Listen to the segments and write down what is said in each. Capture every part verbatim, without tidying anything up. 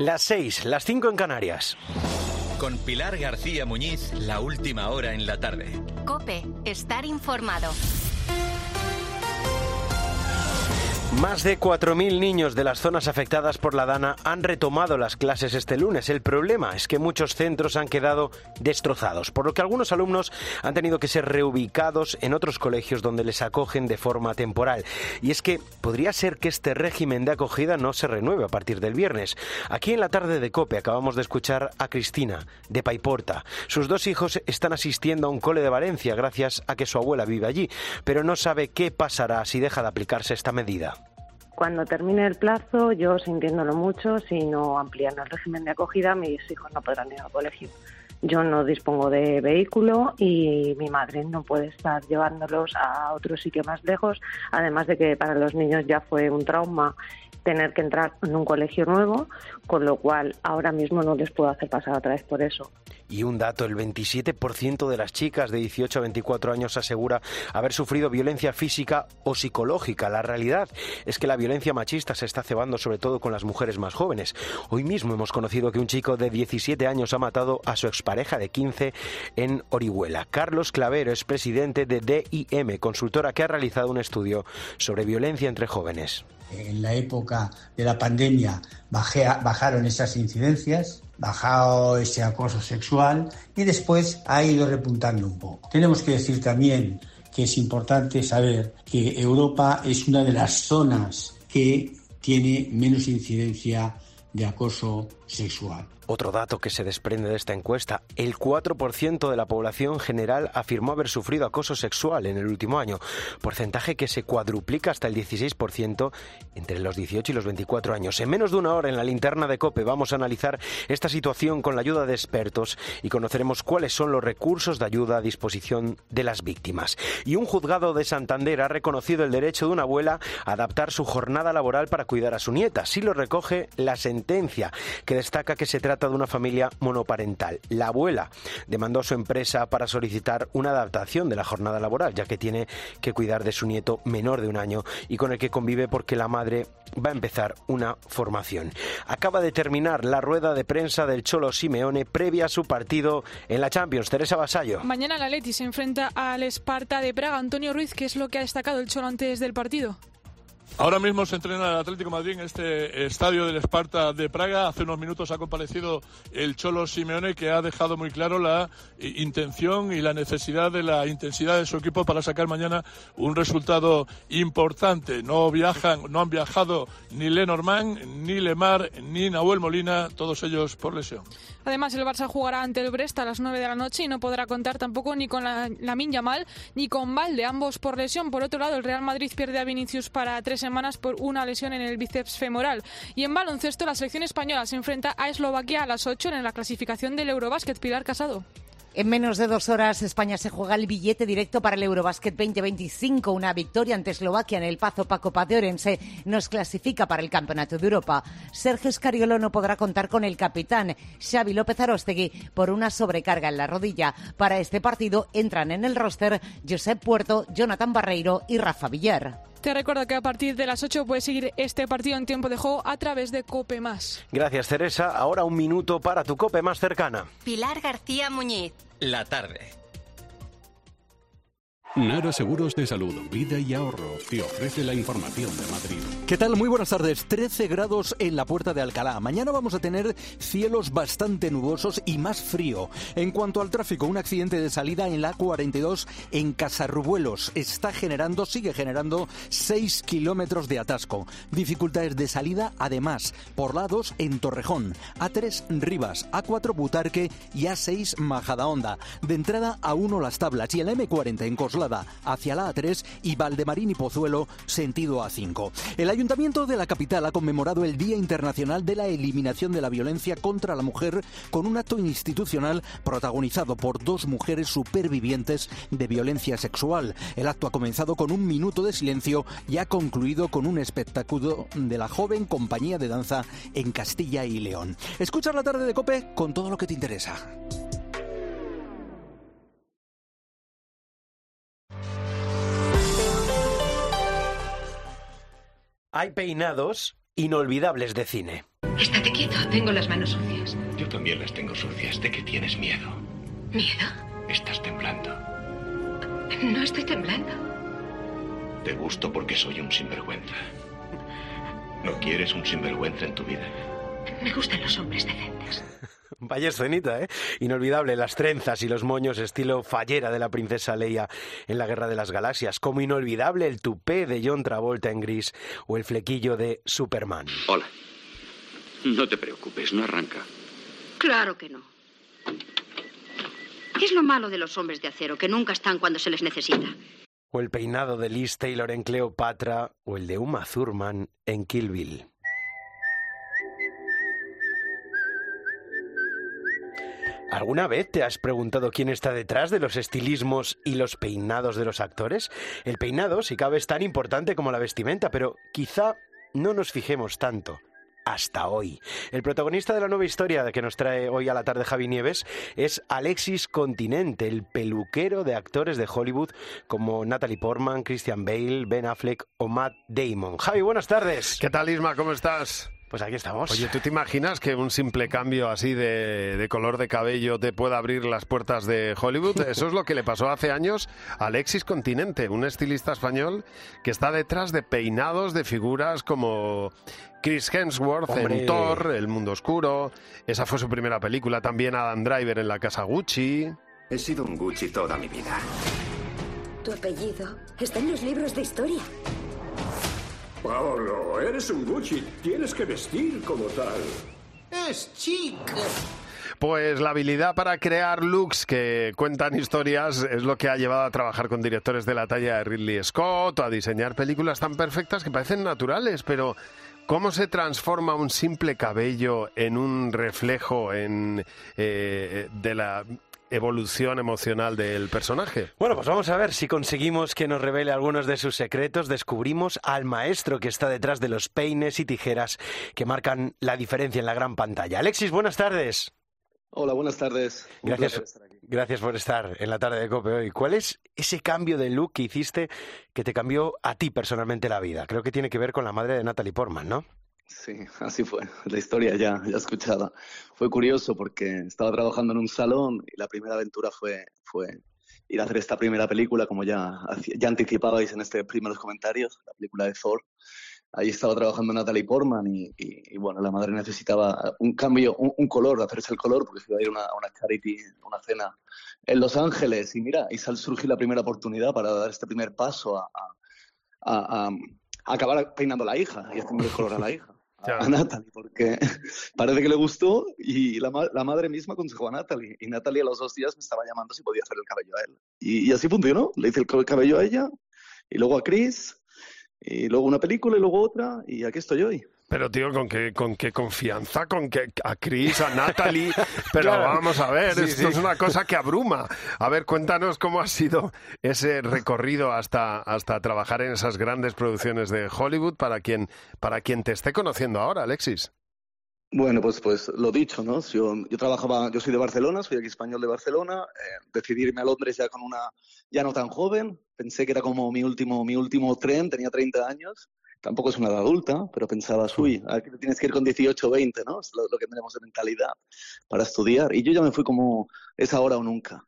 Las seis, las cinco en Canarias. Con Pilar García Muñiz, la última hora en la tarde. COPE, estar informado. Más de cuatro mil niños de las zonas afectadas por la Dana han retomado las clases este lunes. El problema es que muchos centros han quedado destrozados, por lo que algunos alumnos han tenido que ser reubicados en otros colegios donde les acogen de forma temporal. Y es que podría ser que este régimen de acogida no se renueve a partir del viernes. Aquí en la tarde de COPE acabamos de escuchar a Cristina, de Paiporta. Sus dos hijos están asistiendo a un cole de Valencia gracias a que su abuela vive allí, pero no sabe qué pasará si deja de aplicarse esta medida. Cuando termine el plazo, yo sintiéndolo mucho, si no amplían el régimen de acogida, mis hijos no podrán ir al colegio. Yo no dispongo de vehículo y mi madre no puede estar llevándolos a otro sitio más lejos, además de que para los niños ya fue un trauma tener que entrar en un colegio nuevo, con lo cual ahora mismo no les puedo hacer pasar otra vez por eso. Y un dato, el veintisiete por ciento de las chicas de dieciocho a veinticuatro años asegura haber sufrido violencia física o psicológica. La realidad es que la violencia machista se está cebando sobre todo con las mujeres más jóvenes. Hoy mismo hemos conocido que un chico de diecisiete años ha matado a su expareja de quince en Orihuela. Carlos Clavero es presidente de D I M, consultora que ha realizado un estudio sobre violencia entre jóvenes. En la época de la pandemia bajé, bajaron esas incidencias, bajó ese acoso sexual y después ha ido repuntando un poco. Tenemos que decir también que es importante saber que Europa es una de las zonas que tiene menos incidencia de acoso sexual. Otro dato que se desprende de esta encuesta, el cuatro por ciento de la población general afirmó haber sufrido acoso sexual en el último año, porcentaje que se cuadruplica hasta el dieciséis por ciento entre los dieciocho y los veinticuatro años. En menos de una hora en la linterna de COPE vamos a analizar esta situación con la ayuda de expertos y conoceremos cuáles son los recursos de ayuda a disposición de las víctimas. Y un juzgado de Santander ha reconocido el derecho de una abuela a adaptar su jornada laboral para cuidar a su nieta. Así lo recoge la sentencia, que destaca que se trata de una familia monoparental. La abuela demandó a su empresa para solicitar una adaptación de la jornada laboral, ya que tiene que cuidar de su nieto menor de un año y con el que convive porque la madre va a empezar una formación. Acaba de terminar la rueda de prensa del Cholo Simeone previa a su partido en la Champions. Teresa Vasallo. Mañana el Atleti se enfrenta al Sparta de Praga. Antonio Ruiz, ¿qué es lo que ha destacado el Cholo antes del partido? Ahora mismo se entrena el Atlético de Madrid en este estadio del Sparta de Praga. Hace unos minutos ha comparecido el Cholo Simeone, que ha dejado muy claro la intención y la necesidad de la intensidad de su equipo para sacar mañana un resultado importante. No viajan, no han viajado ni Lenormand, ni Lemar, ni Nahuel Molina, todos ellos por lesión. Además, el Barça jugará ante el Brest a las nueve de la noche y no podrá contar tampoco ni con la, Lamine Yamal ni con Valde, ambos por lesión. Por otro lado, el Real Madrid pierde a Vinicius para tres semanas por una lesión en el bíceps femoral. Y en baloncesto, la selección española se enfrenta a Eslovaquia a las ocho en la clasificación del Eurobásquet. Pilar Casado. En menos de dos horas, España se juega el billete directo para el Eurobásquet veinte veinticinco. Una victoria ante Eslovaquia en el Pazo Paco de Orense nos clasifica para el Campeonato de Europa. Sergio Escariolo no podrá contar con el capitán Xavi López Aróstegui por una sobrecarga en la rodilla. Para este partido entran en el roster Josep Puerto, Jonathan Barreiro y Rafa Villar. Te recuerdo que a partir de las ocho puedes seguir este partido en tiempo de juego a través de COPE Más. Gracias, Teresa. Ahora un minuto para tu COPE más cercana. Pilar García Muñiz. La tarde. Nara Seguros de Salud, Vida y Ahorro te ofrece la información de Madrid. ¿Qué tal? Muy buenas tardes. trece grados en la Puerta de Alcalá. Mañana vamos a tener cielos bastante nubosos y más frío. En cuanto al tráfico, un accidente de salida en la A cuarenta y dos en Casarrubuelos. Está generando, sigue generando seis kilómetros de atasco. Dificultades de salida, además, por la A dos en Torrejón, A tres Rivas, A cuatro Butarque y A seis Majadahonda. De entrada A uno Las Tablas y en la eme cuarenta en Coslada hacia la A tres y Valdemarín y Pozuelo sentido A cinco. El Ayuntamiento de la capital ha conmemorado el Día Internacional de la Eliminación de la Violencia contra la Mujer con un acto institucional protagonizado por dos mujeres supervivientes de violencia sexual. El acto ha comenzado con un minuto de silencio y ha concluido con un espectáculo de la joven compañía de danza en Castilla y León. Escuchas la tarde de COPE con todo lo que te interesa. Hay peinados inolvidables de cine. Estate quieto, tengo las manos sucias. Yo también las tengo sucias. ¿De qué tienes miedo? ¿Miedo? Estás temblando. No estoy temblando. Te gusto porque soy un sinvergüenza. ¿No quieres un sinvergüenza en tu vida? Me gustan los hombres decentes. Vaya escenita, ¿eh? Inolvidable, las trenzas y los moños estilo fallera de la princesa Leia en la Guerra de las Galaxias, como inolvidable el tupé de John Travolta en Gris o el flequillo de Superman. Hola. No te preocupes, no arranca. Claro que no. ¿Qué es lo malo de los hombres de acero? Que nunca están cuando se les necesita. O el peinado de Liz Taylor en Cleopatra o el de Uma Thurman en Kill Bill. ¿Alguna vez te has preguntado quién está detrás de los estilismos y los peinados de los actores? El peinado, si cabe, es tan importante como la vestimenta, pero quizá no nos fijemos tanto. Hasta hoy. El protagonista de la nueva historia que nos trae hoy a la tarde Javi Nieves es Alexis Continente, el peluquero de actores de Hollywood como Natalie Portman, Christian Bale, Ben Affleck o Matt Damon. Javi, buenas tardes. ¿Qué tal, Isma? ¿Cómo estás? Pues aquí estamos. Oye, ¿tú te imaginas que un simple cambio así de, de color de cabello te pueda abrir las puertas de Hollywood? Eso es lo que le pasó hace años a Alexis Continente, un estilista español que está detrás de peinados de figuras como Chris Hemsworth ¡Hombre! En Thor, El Mundo Oscuro. Esa fue su primera película. También Adam Driver en La Casa Gucci. He sido un Gucci toda mi vida. Tu apellido está en los libros de historia. Paolo, eres un Gucci. Tienes que vestir como tal. Es chic. Pues la habilidad para crear looks que cuentan historias es lo que ha llevado a trabajar con directores de la talla de Ridley Scott o a diseñar películas tan perfectas que parecen naturales, pero ¿cómo se transforma un simple cabello en un reflejo en, eh, de la evolución emocional del personaje? Bueno, pues vamos a ver si conseguimos que nos revele algunos de sus secretos. Descubrimos al maestro que está detrás de los peines y tijeras que marcan la diferencia en la gran pantalla. Alexis, buenas tardes. Hola, buenas tardes. Un Gracias, estar aquí. gracias por estar en la tarde de COPE hoy. ¿Cuál es ese cambio de look que hiciste que te cambió a ti personalmente la vida? Creo que tiene que ver con la madre de Natalie Portman, ¿no? Sí, así fue. La historia ya, ya escuchada. Fue curioso porque estaba trabajando en un salón y la primera aventura fue, fue ir a hacer esta primera película, como ya, ya anticipabais en estos primeros comentarios, la película de Thor. Ahí estaba trabajando Natalie Portman y, y, y bueno, la madre necesitaba un cambio, un, un color, hacerse el color, porque se iba a ir a una, una charity, una cena en Los Ángeles. Y mira, y surgió la primera oportunidad para dar este primer paso a, a, a, a, a acabar peinando a la hija y haciendo el color a la hija. A Natalie, porque parece que le gustó y la, la madre misma aconsejó a Natalie. Y Natalie a los dos días me estaba llamando si podía hacer el cabello a él. Y, y así funcionó. Le hice el cabello a ella y luego a Chris y luego una película y luego otra y aquí estoy hoy. Pero, tío, ¿con qué, con qué confianza? ¿Con qué? A Chris, a Natalie. Pero claro, vamos a ver, sí, esto sí. es una cosa que abruma. A ver, cuéntanos cómo ha sido ese recorrido hasta, hasta trabajar en esas grandes producciones de Hollywood para quien, para quien te esté conociendo ahora, Alexis. Bueno, pues, pues lo dicho, ¿no? Yo, yo trabajaba, yo soy de Barcelona, soy aquí español de Barcelona. Eh, decidí irme a Londres ya con una, ya no tan joven. Pensé que era como mi último, mi último tren, tenía treinta años. Tampoco es una edad adulta, pero pensabas, uy, aquí tienes que ir con dieciocho o veinte, ¿no? Es lo, lo que tenemos de mentalidad para estudiar. Y yo ya me fui como, es ahora o nunca.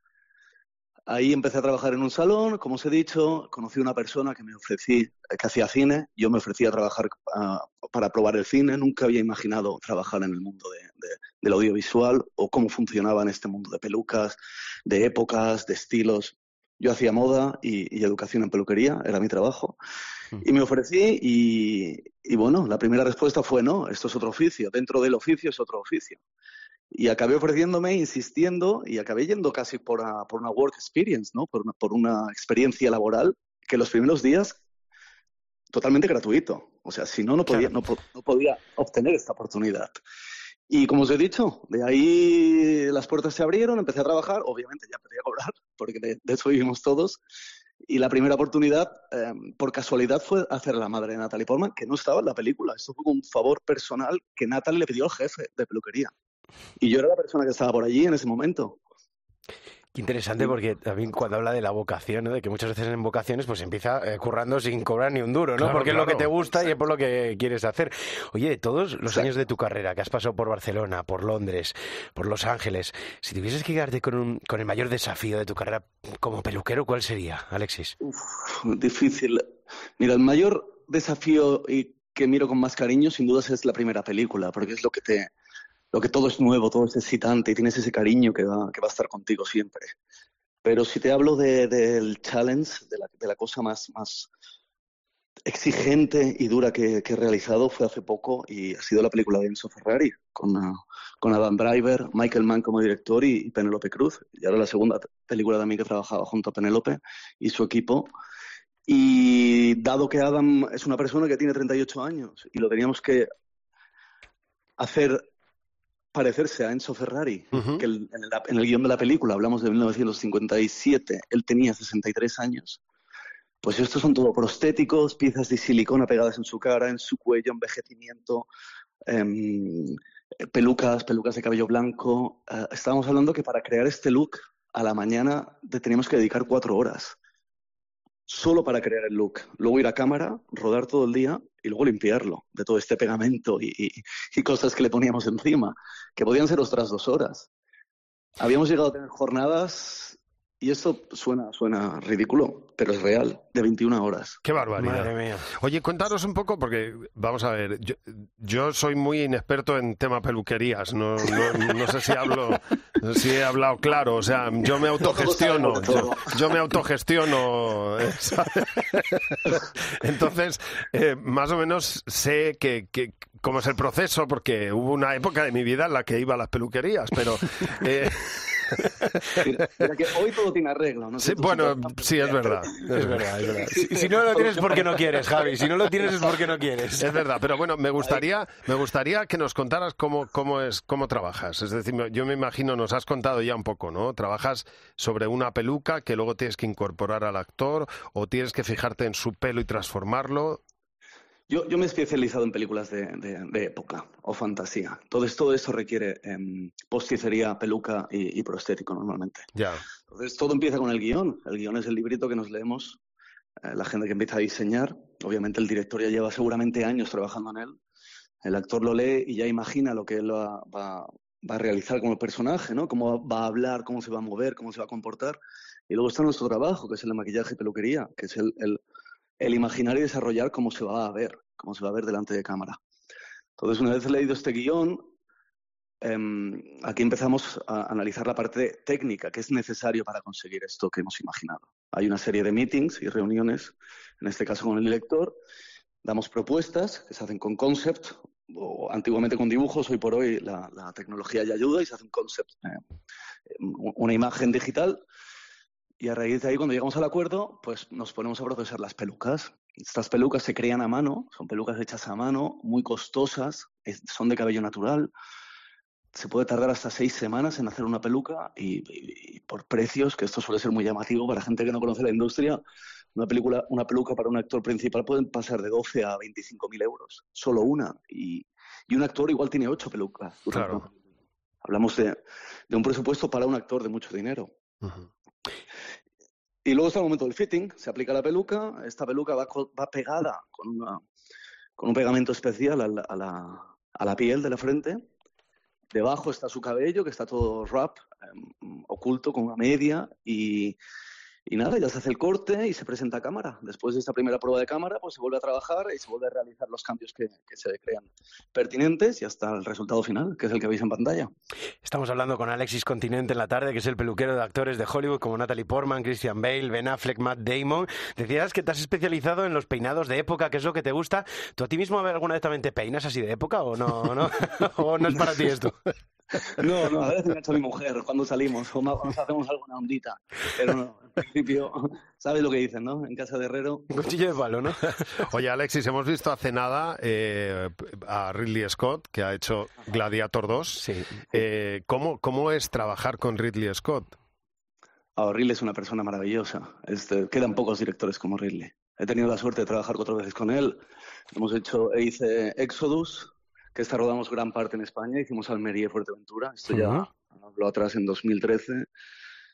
Ahí empecé a trabajar en un salón, como os he dicho, conocí a una persona que me ofrecí, que hacía cine. Yo me ofrecí a trabajar uh, para probar el cine. Nunca había imaginado trabajar en el mundo de, de, del audiovisual o cómo funcionaba en este mundo de pelucas, de épocas, de estilos. Yo hacía moda y, y educación en peluquería, era mi trabajo. Y me ofrecí y, y bueno, la primera respuesta fue no, esto es otro oficio, dentro del oficio es otro oficio. Y acabé ofreciéndome, insistiendo y acabé yendo casi por, a, por una work experience, ¿no? Por una, por una experiencia laboral que los primeros días totalmente gratuito. O sea, si no, no podía, claro. no, no podía obtener esta oportunidad. Y como os he dicho, de ahí las puertas se abrieron, empecé a trabajar, obviamente ya empecé a cobrar, porque de, de eso vivimos todos. Y la primera oportunidad, eh, por casualidad, fue hacer a la madre de Natalie Portman, que no estaba en la película. Esto fue un favor personal que Natalie le pidió al jefe de peluquería. Y yo era la persona que estaba por allí en ese momento. Qué interesante, porque también cuando habla de la vocación, ¿no? De que muchas veces en vocaciones pues empieza eh, currando sin cobrar ni un duro, ¿no? Claro, porque claro. es lo que te gusta y es por lo que quieres hacer. Oye, de todos los años de tu carrera, que has pasado por Barcelona, por Londres, por Los Ángeles, si tuvieses que quedarte con, un, con el mayor desafío de tu carrera como peluquero, ¿cuál sería, Alexis? Uf, difícil. Mira, el mayor desafío y que miro con más cariño, sin dudas, es la primera película, porque es lo que te... lo que todo es nuevo, todo es excitante y tienes ese cariño que va, que va a estar contigo siempre. Pero si te hablo de, del challenge, de la, de la cosa más, más exigente y dura que, que he realizado, fue hace poco y ha sido la película de Enzo Ferrari, con, uh, con Adam Driver, Michael Mann como director y, y Penélope Cruz. Y ahora la segunda película también que trabajaba junto a Penélope y su equipo. Y dado que Adam es una persona que tiene treinta y ocho años y lo teníamos que hacer parecerse a Enzo Ferrari, uh-huh. que el, en, el, en el guión de la película hablamos de mil novecientos cincuenta y siete, él tenía sesenta y tres años, pues estos son todo prostéticos, piezas de silicona pegadas en su cara, en su cuello, envejecimiento, eh, pelucas, pelucas de cabello blanco. Uh, estábamos hablando que para crear este look a la mañana teníamos que dedicar cuatro horas solo para crear el look. Luego ir a cámara, rodar todo el día y luego limpiarlo de todo este pegamento y, y, y cosas que le poníamos encima, que podían ser otras dos horas. Habíamos llegado a tener jornadas, y esto suena, suena ridículo, pero es real, de veintiuna horas. ¡Qué barbaridad! Madre mía. Oye, cuéntanos un poco, porque, vamos a ver, yo, yo soy muy inexperto en tema peluquerías, no, no, no sé si hablo, no sé si he hablado claro, o sea, yo me autogestiono, yo, yo me autogestiono, ¿sabes? Entonces, eh, más o menos sé que, que cómo es el proceso, porque hubo una época de mi vida en la que iba a las peluquerías, pero... Eh, Mira, mira que hoy todo tiene arreglo, ¿no? Sí, bueno, sí, es verdad. Es verdad, es verdad. Si, si no lo tienes es porque no quieres, Javi. Si no lo tienes es porque no quieres. Es verdad, pero bueno, me gustaría, me gustaría que nos contaras cómo, cómo es, cómo trabajas. Es decir, yo me imagino, nos has contado ya un poco, ¿no? Trabajas sobre una peluca que luego tienes que incorporar al actor o tienes que fijarte en su pelo y transformarlo. Yo, yo me he especializado en películas de, de, de época o fantasía. Entonces, todo eso requiere eh, posticería, peluca y, y prostético normalmente. Ya. Entonces, todo empieza con el guión. El guión es el librito que nos leemos, eh, la gente que empieza a diseñar. Obviamente, el director ya lleva seguramente años trabajando en él. El actor lo lee y ya imagina lo que él va, va, va a realizar como personaje, ¿no? Cómo va a hablar, cómo se va a mover, cómo se va a comportar. Y luego está nuestro trabajo, que es el de maquillaje y peluquería, que es el... el el imaginar y desarrollar cómo se va a ver, cómo se va a ver delante de cámara. Entonces, una vez leído este guión, eh, aquí empezamos a analizar la parte técnica, que es necesario para conseguir esto que hemos imaginado. Hay una serie de meetings y reuniones, en este caso con el director, damos propuestas que se hacen con concept, o antiguamente con dibujos, hoy por hoy la, la tecnología ya ayuda y se hace un concept, eh, una imagen digital. Y a raíz de ahí, cuando llegamos al acuerdo, pues nos ponemos a procesar las pelucas. Estas pelucas se crean a mano, son pelucas hechas a mano, muy costosas, son de cabello natural. Se puede tardar hasta seis semanas en hacer una peluca y, y, y por precios, que esto suele ser muy llamativo para gente que no conoce la industria, una, película, una peluca para un actor principal pueden pasar de doce a veinticinco mil euros, solo una. Y, y un actor igual tiene ocho pelucas. Claro. Hablamos de, de un presupuesto para un actor de mucho dinero. Uh-huh. Y luego está el momento del fitting, se aplica la peluca, esta peluca va, va pegada con, una, con un pegamento especial a la, a, la, a la piel de la frente. Debajo está su cabello, que está todo wrap, eh, oculto con una media y... Y nada, ya se hace el corte y se presenta a cámara. Después de esta primera prueba de cámara, pues se vuelve a trabajar y se vuelve a realizar los cambios que, que se crean pertinentes y hasta el resultado final, que es el que veis en pantalla. Estamos hablando con Alexis Continente en la tarde, que es el peluquero de actores de Hollywood como Natalie Portman, Christian Bale, Ben Affleck, Matt Damon. Decías que te has especializado en los peinados de época, que es lo que te gusta. ¿Tú a ti mismo alguna vez también te peinas así de época o no? ¿No, ¿O no es para ti esto? No, no, a veces me ha hecho mi mujer cuando salimos o nos hacemos alguna ondita, pero no, en principio, ¿sabes lo que dicen, no? En casa de herrero. Un cuchillo de palo, ¿no? Oye, Alexis, hemos visto hace nada eh, a Ridley Scott, que ha hecho Gladiator dos. Sí. Eh, ¿cómo, ¿Cómo es trabajar con Ridley Scott? Oh, Ridley es una persona maravillosa. Este, quedan pocos directores como Ridley. He tenido la suerte de trabajar cuatro veces con él. Hemos hecho, e hice Exodus, que esta rodamos gran parte en España, hicimos Almería y Fuerteventura, esto ya uh-huh. habló atrás en dos mil trece,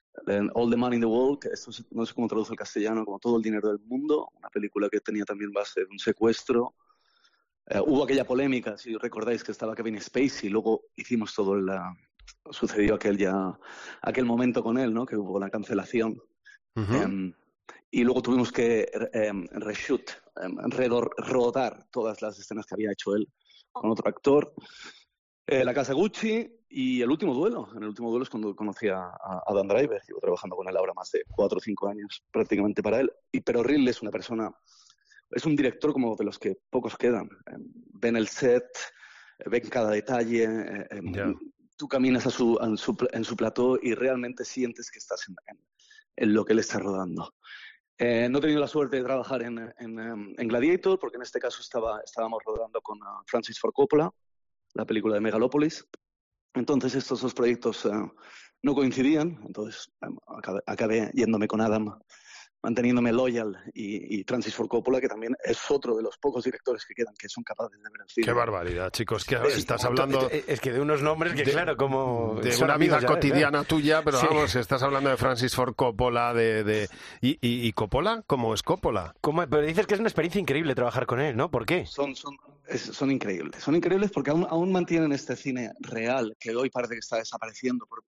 All the Money in the World, que esto no sé cómo traduce al castellano, como Todo el dinero del mundo, una película que tenía también base de un secuestro. Uh, hubo aquella polémica, si recordáis, que estaba Kevin Spacey, y luego hicimos todo el... Uh, sucedió aquel ya aquel momento con él, ¿no? Que hubo la cancelación. Uh-huh. Um, y luego tuvimos que um, reshoot, um, rodar todas las escenas que había hecho él con otro actor. Eh, la Casa Gucci y El último duelo. En El último duelo es cuando conocí a, a Adam Driver. Llevo trabajando con él ahora más de cuatro o cinco años prácticamente para él. Y, pero Ridley es una persona, es un director como de los que pocos quedan. Eh, ven el set, eh, ven cada detalle. Eh, eh, yeah. Tú caminas a su, en, su, en su plató y realmente sientes que estás en, en, en lo que él está rodando. Eh, no he tenido la suerte de trabajar en, en, en Gladiator, porque en este caso estaba, estábamos rodando con uh, Francis Ford Coppola, la película de Megalopolis. Entonces estos dos proyectos uh, no coincidían, entonces um, acabé, acabé yéndome con Adam, manteniéndome loyal, y, y Francis Ford Coppola, que también es otro de los pocos directores que quedan que son capaces de ver el cine. Qué barbaridad, chicos, que es, estás hablando... Es que de unos nombres que, de, claro, como... De una vida cotidiana ¿eh? tuya, pero sí. vamos, estás hablando de Francis Ford Coppola, de... de ¿Y, y, y Coppola? ¿Cómo es Coppola? ¿Cómo? Pero dices que es una experiencia increíble trabajar con él, ¿no? ¿Por qué? Son, son, es, son increíbles, son increíbles porque aún, aún mantienen este cine real, que hoy parece que está desapareciendo por...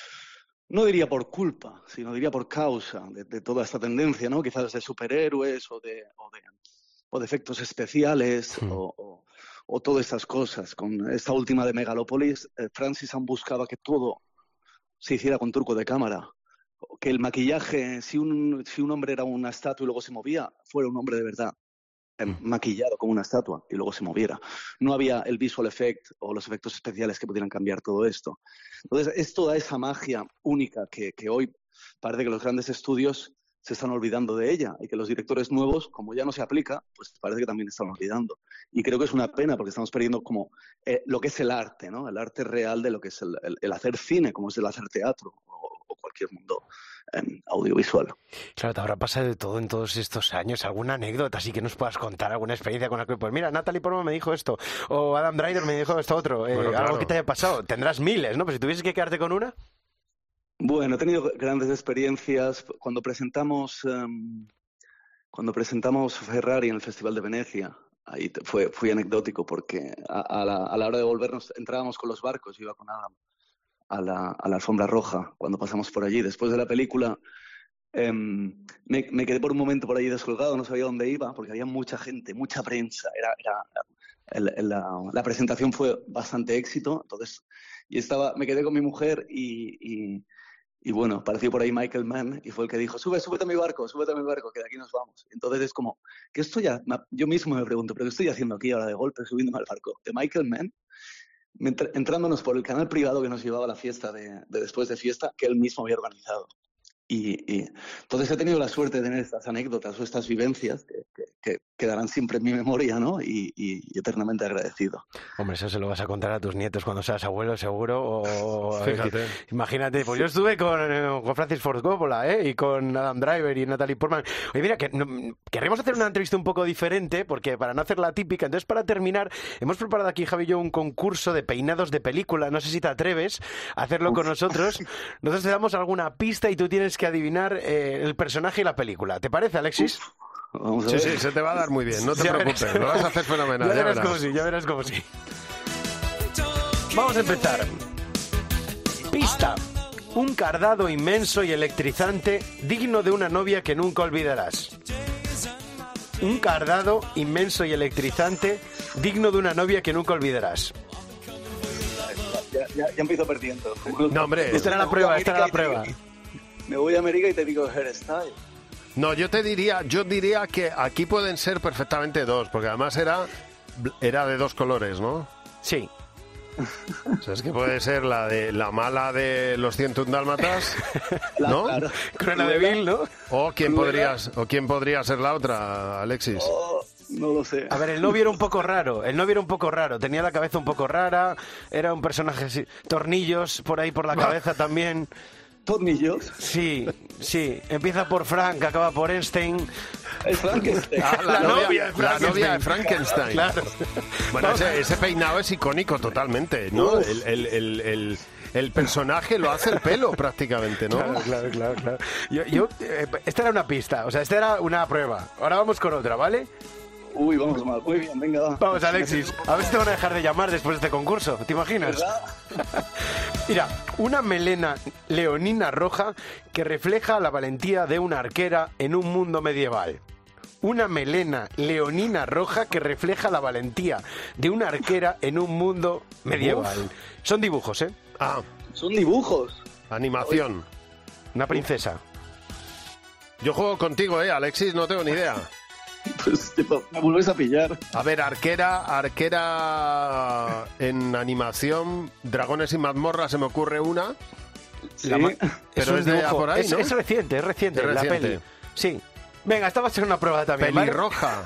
No diría por culpa, sino diría por causa de, de toda esta tendencia, ¿no? Quizás de superhéroes o de, o de, o de efectos especiales mm. o, o, o todas estas cosas. Con esta última de Megalopolis, eh, Francis han buscado que todo se hiciera con truco de cámara. Que el maquillaje, si un, si un hombre era una estatua y luego se movía, fuera un hombre de verdad. Maquillado como una estatua y luego se moviera. No había el visual effect o los efectos especiales que pudieran cambiar todo esto. Entonces, es toda esa magia única que, que hoy parece que los grandes estudios se están olvidando de ella y que los directores nuevos, como ya no se aplica, pues parece que también están olvidando. Y creo que es una pena porque estamos perdiendo como eh, lo que es el arte, ¿no? El arte real de lo que es el, el, el hacer cine, como es el hacer teatro o, o cualquier mundo eh, audiovisual. Claro, te habrá pasado de todo en todos estos años. ¿Alguna anécdota así que nos puedas contar? ¿Alguna experiencia con la que, pues mira, Natalie Portman me dijo esto, o Adam Driver me dijo esto otro? Eh, bueno, claro. Algo que te haya pasado. Tendrás miles, ¿no? Pero si tuvieses que quedarte con una... Bueno, he tenido grandes experiencias. Cuando presentamos um, cuando presentamos Ferrari en el Festival de Venecia, ahí fue, fue anecdótico porque a, a, la, a la hora de volvernos entrábamos con los barcos, yo iba con Adam a la, a la alfombra roja cuando pasamos por allí. Después de la película eh, me, me quedé por un momento por allí descolgado, no sabía dónde iba porque había mucha gente, mucha prensa. Era, era el, el, la, la presentación fue bastante éxito, entonces y estaba, me quedé con mi mujer y, y Y bueno, apareció por ahí Michael Mann y fue el que dijo, sube, súbete a mi barco, súbete a mi barco, que de aquí nos vamos. Entonces es como, ¿qué estoy ya? Yo mismo me pregunto, ¿pero qué estoy haciendo aquí ahora de golpe, subiéndome al barco? De Michael Mann, entrándonos por el canal privado que nos llevaba a la fiesta de, de después de fiesta, que él mismo había organizado. Y, y entonces he tenido la suerte de tener estas anécdotas o estas vivencias que, que, que quedarán siempre en mi memoria, ¿no? Y, y, y eternamente agradecido. Hombre, eso se lo vas a contar a tus nietos cuando seas abuelo, seguro. O, Fíjate. Imagínate, pues yo estuve con, con Francis Ford Coppola, ¿eh? Y con Adam Driver y Natalie Portman. Oye, mira, que no, queremos hacer una entrevista un poco diferente, porque para no hacer la típica, entonces para terminar, hemos preparado aquí, Javi y yo, un concurso de peinados de película. No sé si te atreves a hacerlo con nosotros. Nosotros te damos alguna pista y tú tienes que adivinar eh, el personaje y la película. ¿Te parece, Alexis? Uf, vamos a sí, ver. sí, se te va a dar muy bien, no te ya preocupes, verás. lo vas a hacer fenomenal. Ya, Ya verás verás. como sí, ya verás como sí. Vamos a empezar. Pista. Un cardado inmenso y electrizante digno de una novia que nunca olvidarás. Un cardado inmenso y electrizante digno de una novia que nunca olvidarás. Ya, ya, ya empiezo perdiendo. No, hombre. Esta era la prueba, esta era la prueba. Me voy a América y te digo hairstyle. No, yo te diría, yo diría que aquí pueden ser perfectamente dos, porque además era, era de dos colores, ¿no? Sí. O sea, es que puede ser la de la mala de los ciento un dálmatas, ¿no? La, claro. Cruella de Vil, ¿no? O quién podrías, o quién podría ser la otra, Alexis. Oh, no lo sé. A ver, el novio era un poco raro, el novio era un poco raro, tenía la cabeza un poco rara, era un personaje así, tornillos por ahí por la cabeza también. ¿Tornillos? Sí, sí, empieza por Frank, acaba por Einstein. El Frankenstein. Ah, la, La novia, novia de la Frankenstein. novia de Frankenstein. Claro. Bueno, ese, ese peinado es icónico totalmente, ¿no? Uf. El, el, el, el, el personaje lo hace el pelo prácticamente, ¿no? Claro, claro, claro. claro. Yo, yo, eh, esta era una pista, o sea, esta era una prueba. Ahora vamos con otra, ¿vale? Uy, vamos mal. Muy bien, venga, va. Vamos, Alexis. A ver si te van a dejar de llamar después de este concurso. ¿Te imaginas? ¿Verdad? Mira, una melena leonina roja que refleja la valentía de una arquera en un mundo medieval. Una melena leonina roja que refleja la valentía de una arquera en un mundo medieval. Uf. Son dibujos, ¿eh? Ah, son dibujos. Animación. Una princesa. Yo juego contigo, ¿eh, Alexis? No tengo ni idea. Pues me vuelves a pillar. A ver, arquera, arquera en animación, Dragones y mazmorras, se me ocurre una. Sí. Ma- pero es, es de por ahí, es, ¿no? es reciente, es reciente, Es la reciente. peli. Sí. Venga, esta va a ser una prueba también. Pelirroja.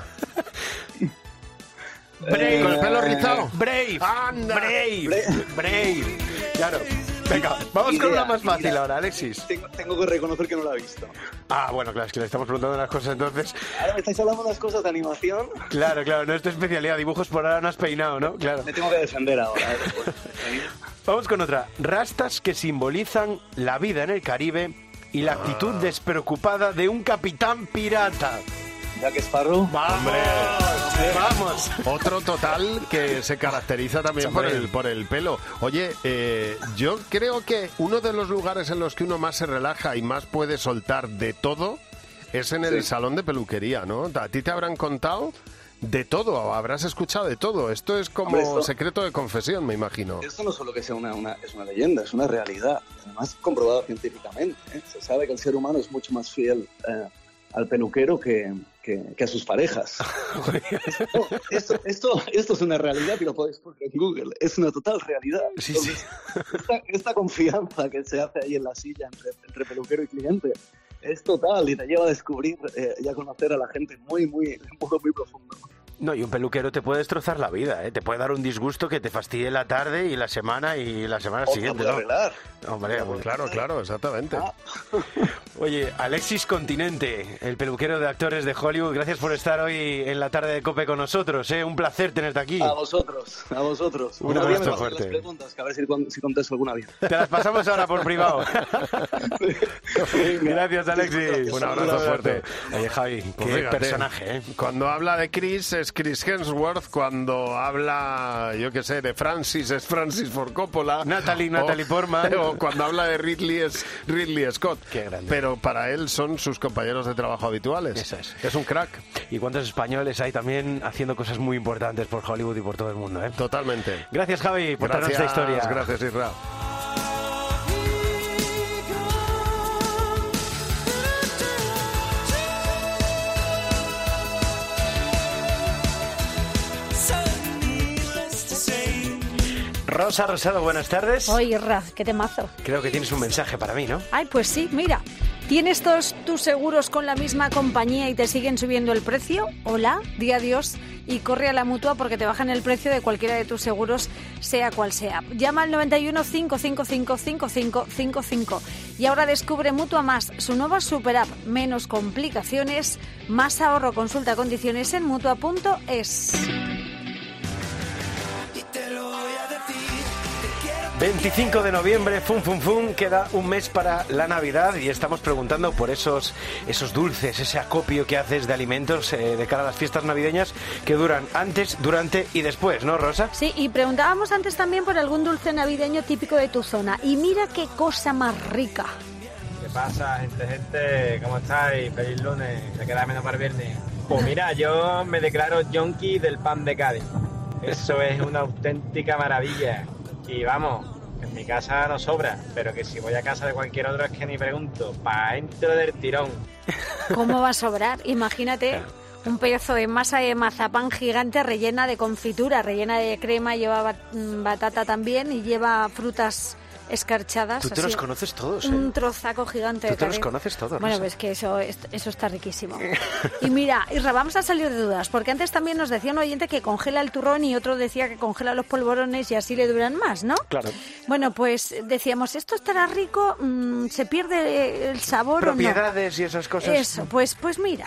Brave. ¿Con el pelo rizado? Brave. Anda. Brave. Brave. Brave. Claro. Venga, vamos con una más fácil mira, ahora, Alexis. Tengo, tengo que reconocer que no la he visto. Ah, bueno, claro, es que le estamos preguntando las cosas entonces. Ahora me estáis hablando de las cosas de animación. Claro, claro, no es tu especialidad. Dibujos por ahora no has peinado, ¿no? Claro. Me tengo que defender ahora. ¿eh? Vamos con otra. Rastas que simbolizan la vida en el Caribe y la actitud despreocupada de un capitán pirata. Jack Sparrow. ¡Vamos! Hombre. ¡Vamos! Otro total que se caracteriza también por el, por el pelo. Oye, eh, yo creo que uno de los lugares en los que uno más se relaja y más puede soltar de todo es en el Sí. salón de peluquería, ¿no? A ti te habrán contado de todo, habrás escuchado de todo. Esto es como Hombre, esto- secreto de confesión, me imagino. Esto no solo que sea una, una, es una leyenda, es una realidad. Además, comprobado científicamente. ¿eh? Se sabe que el ser humano es mucho más fiel eh, al peluquero que, que, que a sus parejas. esto, esto, esto, esto es una realidad y lo podéis poner en Google. Es una total realidad. Sí, Entonces, sí. Esta, esta confianza que se hace ahí en la silla entre, entre peluquero y cliente es total y te lleva a descubrir eh, y a conocer a la gente muy, muy, de un modo muy profundo. No, y un peluquero te puede destrozar la vida, ¿eh? Te puede dar un disgusto que te fastidie la tarde y la semana y la semana O te siguiente, puede ¿no? arreglar. Hombre, pues, Claro, claro, exactamente. Ah. Oye, Alexis Continente, el peluquero de actores de Hollywood, gracias por estar hoy en la tarde de COPE con nosotros, ¿eh? Un placer tenerte aquí. A vosotros, a vosotros. Un Otro día abrazo me pasan fuerte. las preguntas, que a ver si, con- si contesto alguna bien. Te las pasamos ahora por privado. Gracias, Alexis. Un abrazo fuerte. Oye, Javi, Pues qué fíjate, personaje, ¿eh? Cuando habla de Chris es Chris Hemsworth, cuando habla, yo qué sé, de Francis es Francis Ford Coppola. Natalie, o- Natalie Portman. O cuando habla de Ridley es Ridley Scott. Qué grande. Pero para él son sus compañeros de trabajo habituales. Eso es. Es un crack. Y cuántos españoles hay también haciendo cosas muy importantes por Hollywood y por todo el mundo, ¿eh? Totalmente. Gracias, Javi, por traernos esta historia. Gracias, Isra. Rosa Rosado, buenas tardes. Oye, Raz, qué temazo. Creo que tienes un mensaje para mí, ¿no? Ay, pues sí, mira. ¿Tienes todos tus seguros con la misma compañía y te siguen subiendo el precio? Hola, di adiós y corre a la Mutua porque te bajan el precio de cualquiera de tus seguros, sea cual sea. Llama al noventa y uno, cinco cinco cinco, cinco cinco cinco cinco y ahora descubre Mutua Más, su nueva super app. Menos complicaciones, más ahorro. Consulta condiciones en mutua punto es. veinticinco de noviembre, fum, fum, fum, queda un mes para la Navidad y estamos preguntando por esos, esos dulces, ese acopio que haces de alimentos eh, de cara a las fiestas navideñas que duran antes, durante y después, ¿no, Rosa? Sí, y preguntábamos antes también por algún dulce navideño típico de tu zona. Y mira qué cosa más rica. ¿Qué pasa, gente, gente? ¿Cómo estáis? Feliz lunes, se queda menos para el viernes. Pues mira, yo me declaro yonki del pan de Cádiz. Eso es una auténtica maravilla. Y vamos, en mi casa no sobra, pero que si voy a casa de cualquier otro es que ni pregunto, pa' dentro del tirón. ¿Cómo va a sobrar? Imagínate un pedazo de masa de mazapán gigante rellena de confitura, rellena de crema, lleva bat- batata también y lleva frutas escarchadas. Tú te así, los conoces todos, ¿eh? Un trozaco gigante Tú de te los Cádiz. conoces todos, Bueno, Rosa. pues que eso, eso está riquísimo. Y mira, Isra, vamos a salir de dudas, porque antes también nos decía un oyente que congela el turrón y otro decía que congela los polvorones y así le duran más, ¿no? Claro. Bueno, pues decíamos, ¿esto estará rico? Mm, ¿Se pierde el sabor o no? Propiedades y esas cosas. Eso, pues, pues mira,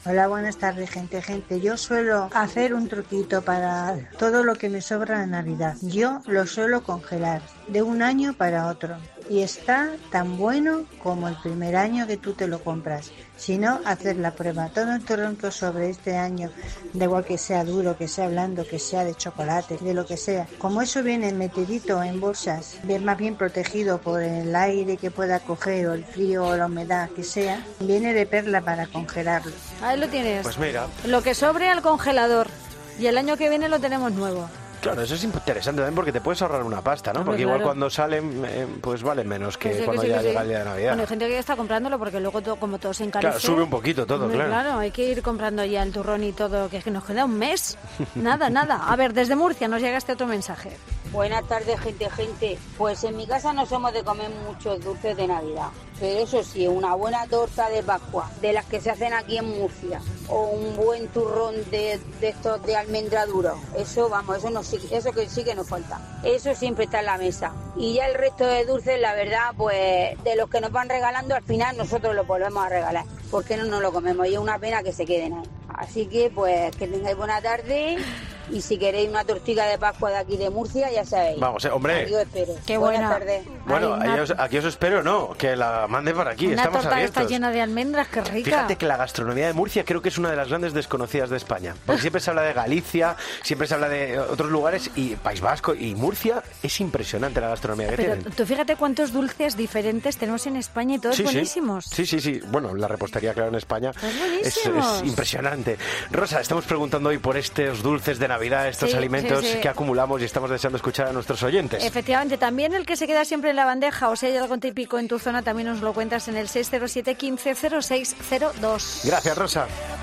Hola, buenas tardes, gente, gente. Yo suelo hacer un truquito para todo lo que me sobra en Navidad. Yo lo suelo congelar de un año para otro y está tan bueno como el primer año que tú te lo compras. Si no, hacer la prueba. Todo el turrón que os sobre este año, da igual que sea duro, que sea blando, que sea de chocolate, de lo que sea. Como eso viene metidito en bolsas, bien más bien protegido por el aire que pueda coger o el frío o la humedad que sea, viene de perla para congelarlo. Ahí lo tienes. Pues mira. Lo que sobre al congelador. Y el año que viene lo tenemos nuevo. Claro, eso es interesante también porque te puedes ahorrar una pasta, ¿no? Hombre, porque claro. igual cuando salen, eh, pues vale menos que Que sí, cuando que sí, ya que sí. llega el día de Navidad. Bueno, hay gente que ya está comprándolo porque luego todo, como todo se encarece. Claro, sube un poquito todo, Hombre, claro. Claro, hay que ir comprando ya el turrón y todo, que es que nos queda un mes. Nada, nada. A ver, desde Murcia nos llega este otro mensaje. Buenas tardes, gente, gente. Pues en mi casa no somos de comer muchos dulces de Navidad, pero eso sí, una buena torta de Pascua, de las que se hacen aquí en Murcia, o un buen turrón de, de estos de almendra duro, eso, vamos, eso, no, eso que sí que nos falta. Eso siempre está en la mesa. Y ya el resto de dulces, la verdad, pues de los que nos van regalando, al final nosotros los volvemos a regalar, porque no nos lo comemos y es una pena que se queden ahí. Así que, pues, que tengáis buena tarde. Y si queréis una tortilla de Pascua de aquí de Murcia, ya sabéis. Vamos, eh, hombre. Aquí os espero. Qué Buenas buena. tardes. Bueno, Ay, una- aquí os, aquí os espero, no, que la mande para aquí, Una estamos torta abiertos. está llena de almendras, qué rica. Fíjate que la gastronomía de Murcia creo que es una de las grandes desconocidas de España. Porque siempre se habla de Galicia, siempre se habla de otros lugares, y País Vasco y Murcia. Es impresionante la gastronomía que Pero tienen. tú fíjate cuántos dulces diferentes tenemos en España y todos Sí, sí. buenísimos. Sí, sí, sí. Bueno, la repostería, claro, en España es, buenísimos. es impresionante. Rosa, estamos preguntando hoy por estos dulces de Navidad, estos Sí, alimentos sí, sí. que acumulamos y estamos deseando escuchar a nuestros oyentes. Efectivamente, también el que se queda siempre en la bandeja, o si hay algo típico en tu zona, también nos lo cuentas en el seis cero siete, quince, cero seis cero dos. Gracias, Rosa.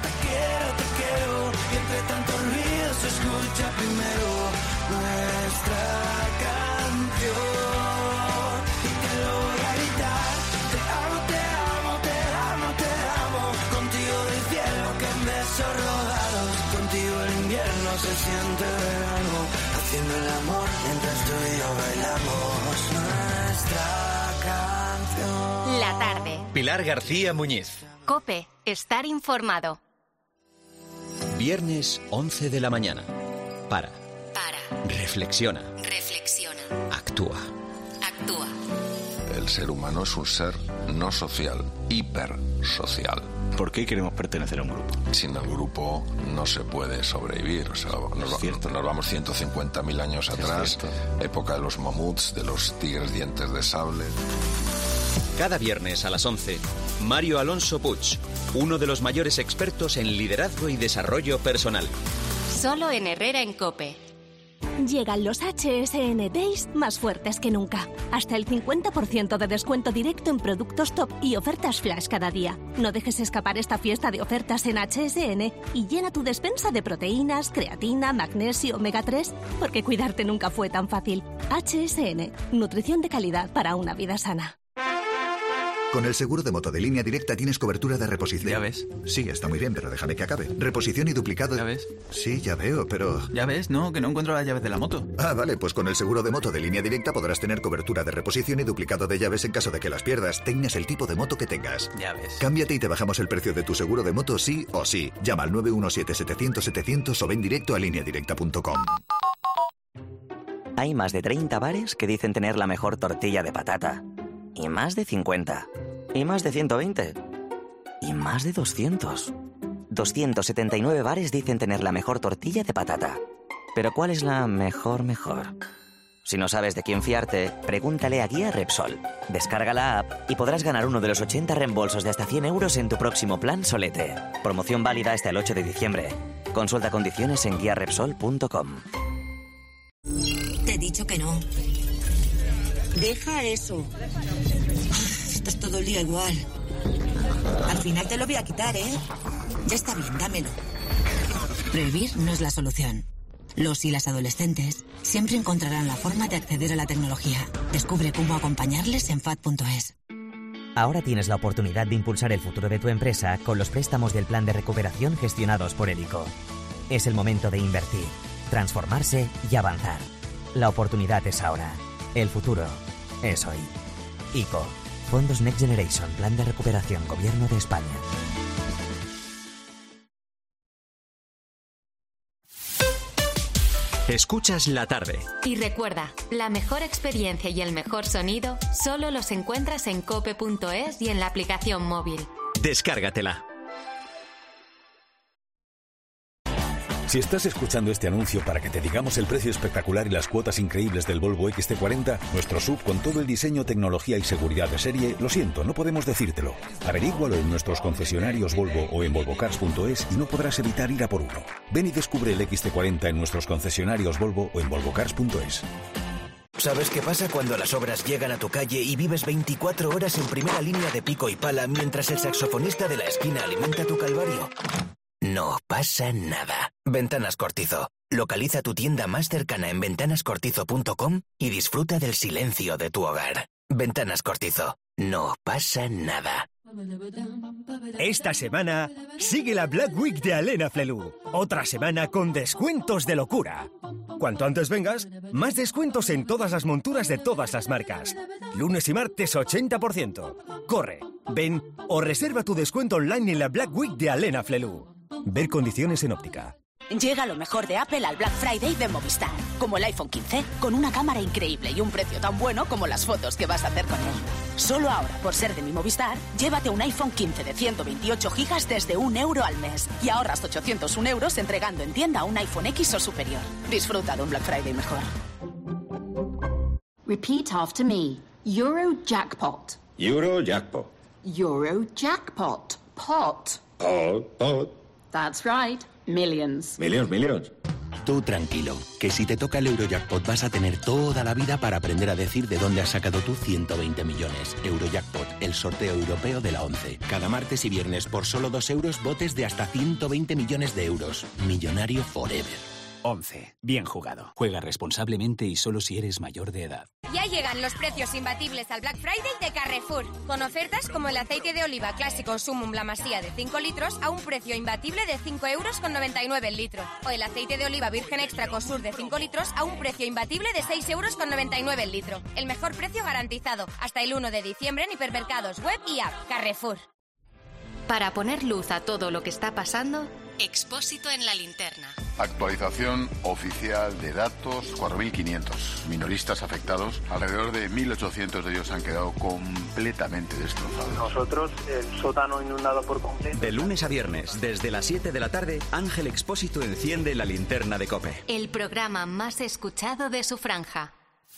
Contigo el invierno se siente verano, haciendo el amor mientras tú y yo bailamos nuestra canción. La tarde. Pilar García Muñiz. COPE. Estar informado. Viernes once de la mañana. Para. Para. Reflexiona. Reflexiona. Actúa. Actúa. El ser humano es un ser no social, hipersocial. ¿Por qué queremos pertenecer a un grupo? Sin el grupo no se puede sobrevivir. O sea, nos, nos vamos ciento cincuenta mil años atrás, época de los mamuts, de los tigres dientes de sable. Cada viernes a las once, Mario Alonso Puig, uno de los mayores expertos en liderazgo y desarrollo personal. Solo en Herrera en COPE. Llegan los H S N Days más fuertes que nunca. Hasta el cincuenta por ciento de descuento directo en productos top y ofertas flash cada día. No dejes escapar esta fiesta de ofertas en H S N y llena tu despensa de proteínas, creatina, magnesio, omega tres, porque cuidarte nunca fue tan fácil. H S N, nutrición de calidad para una vida sana. Con el seguro de moto de Línea Directa tienes cobertura de reposición. ¿Ya ves? Sí, está muy bien, pero déjame que acabe. Reposición y duplicado... ¿Ya ves? Sí, ya veo, pero... ¿Ya ves? No, que no encuentro las llaves de la moto. Ah, vale, pues con el seguro de moto de Línea Directa podrás tener cobertura de reposición y duplicado de llaves en caso de que las pierdas, tengas el tipo de moto que tengas. Ya ves. Cámbiate y te bajamos el precio de tu seguro de moto sí o sí. Llama al nueve uno siete, setecientos, setecientos o ven directo a línea directa punto com. Hay más de treinta bares que dicen tener la mejor tortilla de patata. Y más de cincuenta. Y más de ciento veinte. Y más de doscientos. doscientos setenta y nueve bares dicen tener la mejor tortilla de patata. Pero ¿cuál es la mejor mejor? Si no sabes de quién fiarte, pregúntale a Guía Repsol. Descarga la app y podrás ganar uno de los ochenta reembolsos de hasta cien euros en tu próximo plan Solete. Promoción válida hasta el ocho de diciembre. Consulta condiciones en guía repsol punto com. Te he dicho que no. Deja eso. Estás todo el día igual. Al final te lo voy a quitar, ¿eh? Ya está bien, dámelo. Prohibir no es la solución. Los y las adolescentes siempre encontrarán la forma de acceder a la tecnología. Descubre cómo acompañarles en F A D punto es. Ahora tienes la oportunidad de impulsar el futuro de tu empresa con los préstamos del Plan de Recuperación gestionados por Elico. Es el momento de invertir, transformarse y avanzar. La oportunidad es ahora. El futuro es hoy. I C O. Fondos Next Generation. Plan de Recuperación. Gobierno de España. Escuchas La Tarde. Y recuerda, la mejor experiencia y el mejor sonido solo los encuentras en cope punto es y en la aplicación móvil. Descárgatela. Si estás escuchando este anuncio para que te digamos el precio espectacular y las cuotas increíbles del Volvo equis ce cuarenta, nuestro S U V con todo el diseño, tecnología y seguridad de serie, lo siento, no podemos decírtelo. Averígualo en nuestros concesionarios Volvo o en volvo cars punto es y no podrás evitar ir a por uno. Ven y descubre el equis ce cuarenta en nuestros concesionarios Volvo o en volvo cars punto es. ¿Sabes qué pasa cuando las obras llegan a tu calle y vives veinticuatro horas en primera línea de pico y pala mientras el saxofonista de la esquina alimenta tu calvario? No pasa nada. Ventanas Cortizo. Localiza tu tienda más cercana en ventanas cortizo punto com y disfruta del silencio de tu hogar. Ventanas Cortizo. No pasa nada. Esta semana sigue la Black Week de Alena Flelu. Otra semana con descuentos de locura. Cuanto antes vengas, más descuentos en todas las monturas de todas las marcas. Lunes y martes ochenta por ciento. Corre, ven o reserva tu descuento online en la Black Week de Alena Flelu. Ver condiciones en óptica. Llega lo mejor de Apple al Black Friday de Movistar, como el iPhone quince, con una cámara increíble y un precio tan bueno como las fotos que vas a hacer con él. Solo ahora, por ser de mi Movistar, llévate un iPhone quince de ciento veintiocho gigas desde un euro al mes y ahorras ochocientos un euros entregando en tienda un iPhone X o superior. Disfruta de un Black Friday mejor. Repeat after me. Eurojackpot. Eurojackpot. Eurojackpot. Pot. Pot, pot. That's right. Millions. Millions, millions. Tú tranquilo, que si te toca el Eurojackpot vas a tener toda la vida para aprender a decir de dónde has sacado tú ciento veinte millones. Eurojackpot, el sorteo europeo de la ONCE. Cada martes y viernes por solo dos euros, botes de hasta ciento veinte millones de euros. Millonario forever. once. Bien jugado. Juega responsablemente y solo si eres mayor de edad. Ya llegan los precios imbatibles al Black Friday de Carrefour, con ofertas como el aceite de oliva clásico Sumum La Masía de cinco litros a un precio imbatible de cinco euros con noventa y nueve el litro, o el aceite de oliva virgen extra Cosur de cinco litros a un precio imbatible de seis euros con noventa y nueve el litro. El mejor precio garantizado hasta el uno de diciembre en hipermercados web y app. Carrefour. Para poner luz a todo lo que está pasando, Expósito en la linterna. Actualización oficial de datos, cuatro mil quinientos minoristas afectados. Alrededor de mil ochocientos de ellos han quedado completamente destrozados. Nosotros, el sótano inundado por completo. De lunes a viernes, desde las siete de la tarde, Ángel Expósito enciende la linterna de COPE. El programa más escuchado de su franja.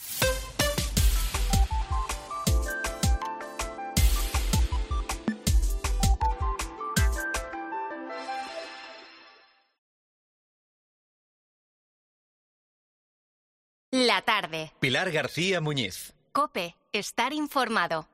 La tarde. Pilar García Muñiz. COPE. Estar informado.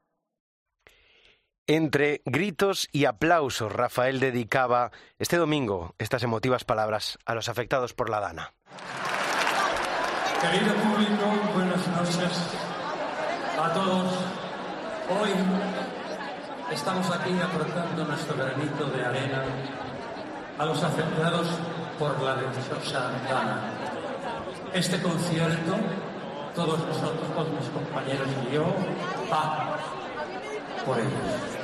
Entre gritos y aplausos, Rafael dedicaba este domingo estas emotivas palabras a los afectados por la Dana. Querido público, buenas noches a todos. Hoy estamos aquí aportando nuestro granito de arena a los afectados por la dichosa Dana. Este concierto, todos nosotros, todos mis compañeros y yo, va por ellos.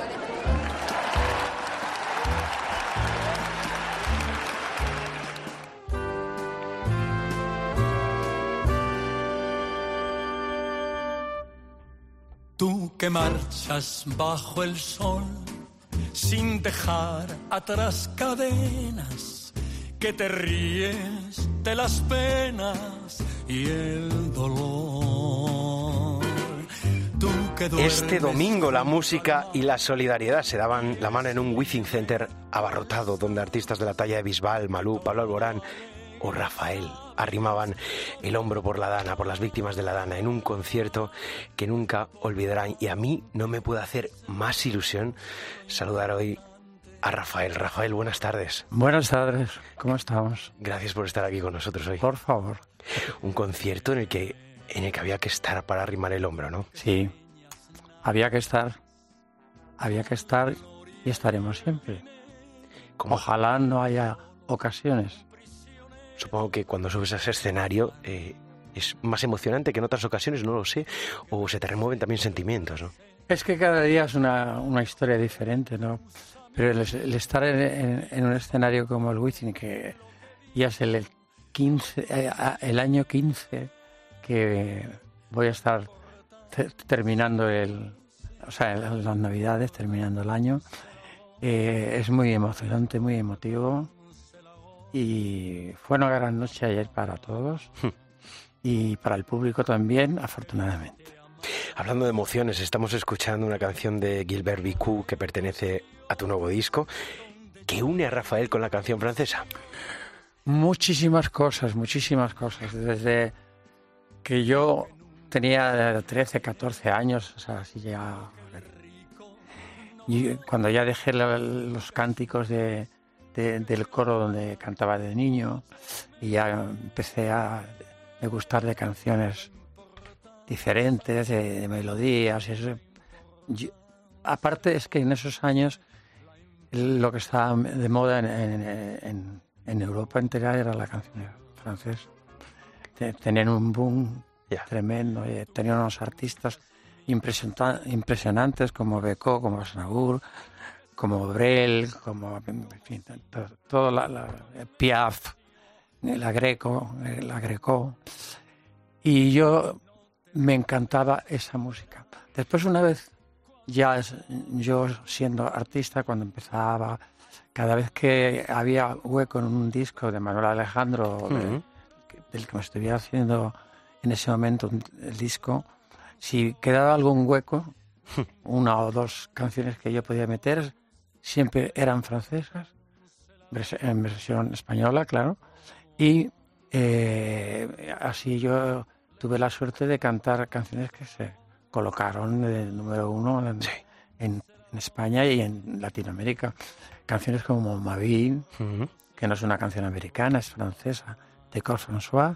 Tú que marchas bajo el sol, sin dejar atrás cadenas, que te ríes de las penas y el dolor. Tú que duermes... Este domingo la música y la solidaridad se daban la mano en un Withing Center abarrotado, donde artistas de la talla de Bisbal, Malú, Pablo Alborán o Rafael arrimaban el hombro por la Dana, por las víctimas de la Dana, en un concierto que nunca olvidarán. Y a mí no me puede hacer más ilusión saludar hoy a Rafael. Rafael, buenas tardes. Buenas tardes, ¿cómo estamos? Gracias por estar aquí con nosotros hoy. Por favor. Un concierto en el que, en el que había que estar para arrimar el hombro, ¿no? Sí, había que estar, había que estar y estaremos siempre. ¿Cómo? Ojalá no haya ocasiones. Supongo que cuando subes a ese escenario eh, es más emocionante que en otras ocasiones, no lo sé, o se te remueven también sentimientos, ¿no? Es que cada día es una, una historia diferente, ¿no? Pero el, el estar en, en, en un escenario como el Withing, que ya es el, quince, eh, el año quince que voy a estar te- terminando el, o sea, las Navidades, terminando el año. Eh, es muy emocionante, muy emotivo y fue una gran noche ayer para todos y para el público también, afortunadamente. Hablando de emociones, estamos escuchando una canción de Gilbert Bécaud que pertenece a tu nuevo disco. ¿Qué une a Rafael con la canción francesa? Muchísimas cosas, muchísimas cosas. Desde que yo tenía trece, catorce años, o sea, así ya... Y cuando ya dejé la, los cánticos de, de, del coro donde cantaba de niño y ya empecé a degustar de canciones diferentes, de, de melodías y eso. Yo, aparte es que en esos años lo que estaba de moda en, en, en, en Europa entera era la canción francesa. Tenían un boom yeah. tremendo, tenían unos artistas impresionantes como Bécaud, como Aznavour, como Brel, como en fin, todo, todo la, la Piaf, la Greco, la Greco. Y yo me encantaba esa música. Después, una vez ya yo siendo artista, cuando empezaba, cada vez que había hueco en un disco de Manuel Alejandro, uh-huh. de, del que me estuviera haciendo en ese momento el disco, si quedaba algún hueco, una o dos canciones que yo podía meter, siempre eran francesas, en versión española, claro, y eh, así yo tuve la suerte de cantar canciones que se colocaron de número uno en, sí. en, en España y en Latinoamérica. Canciones como Ma Vie, uh-huh. que no es una canción americana, es francesa, de Claude François.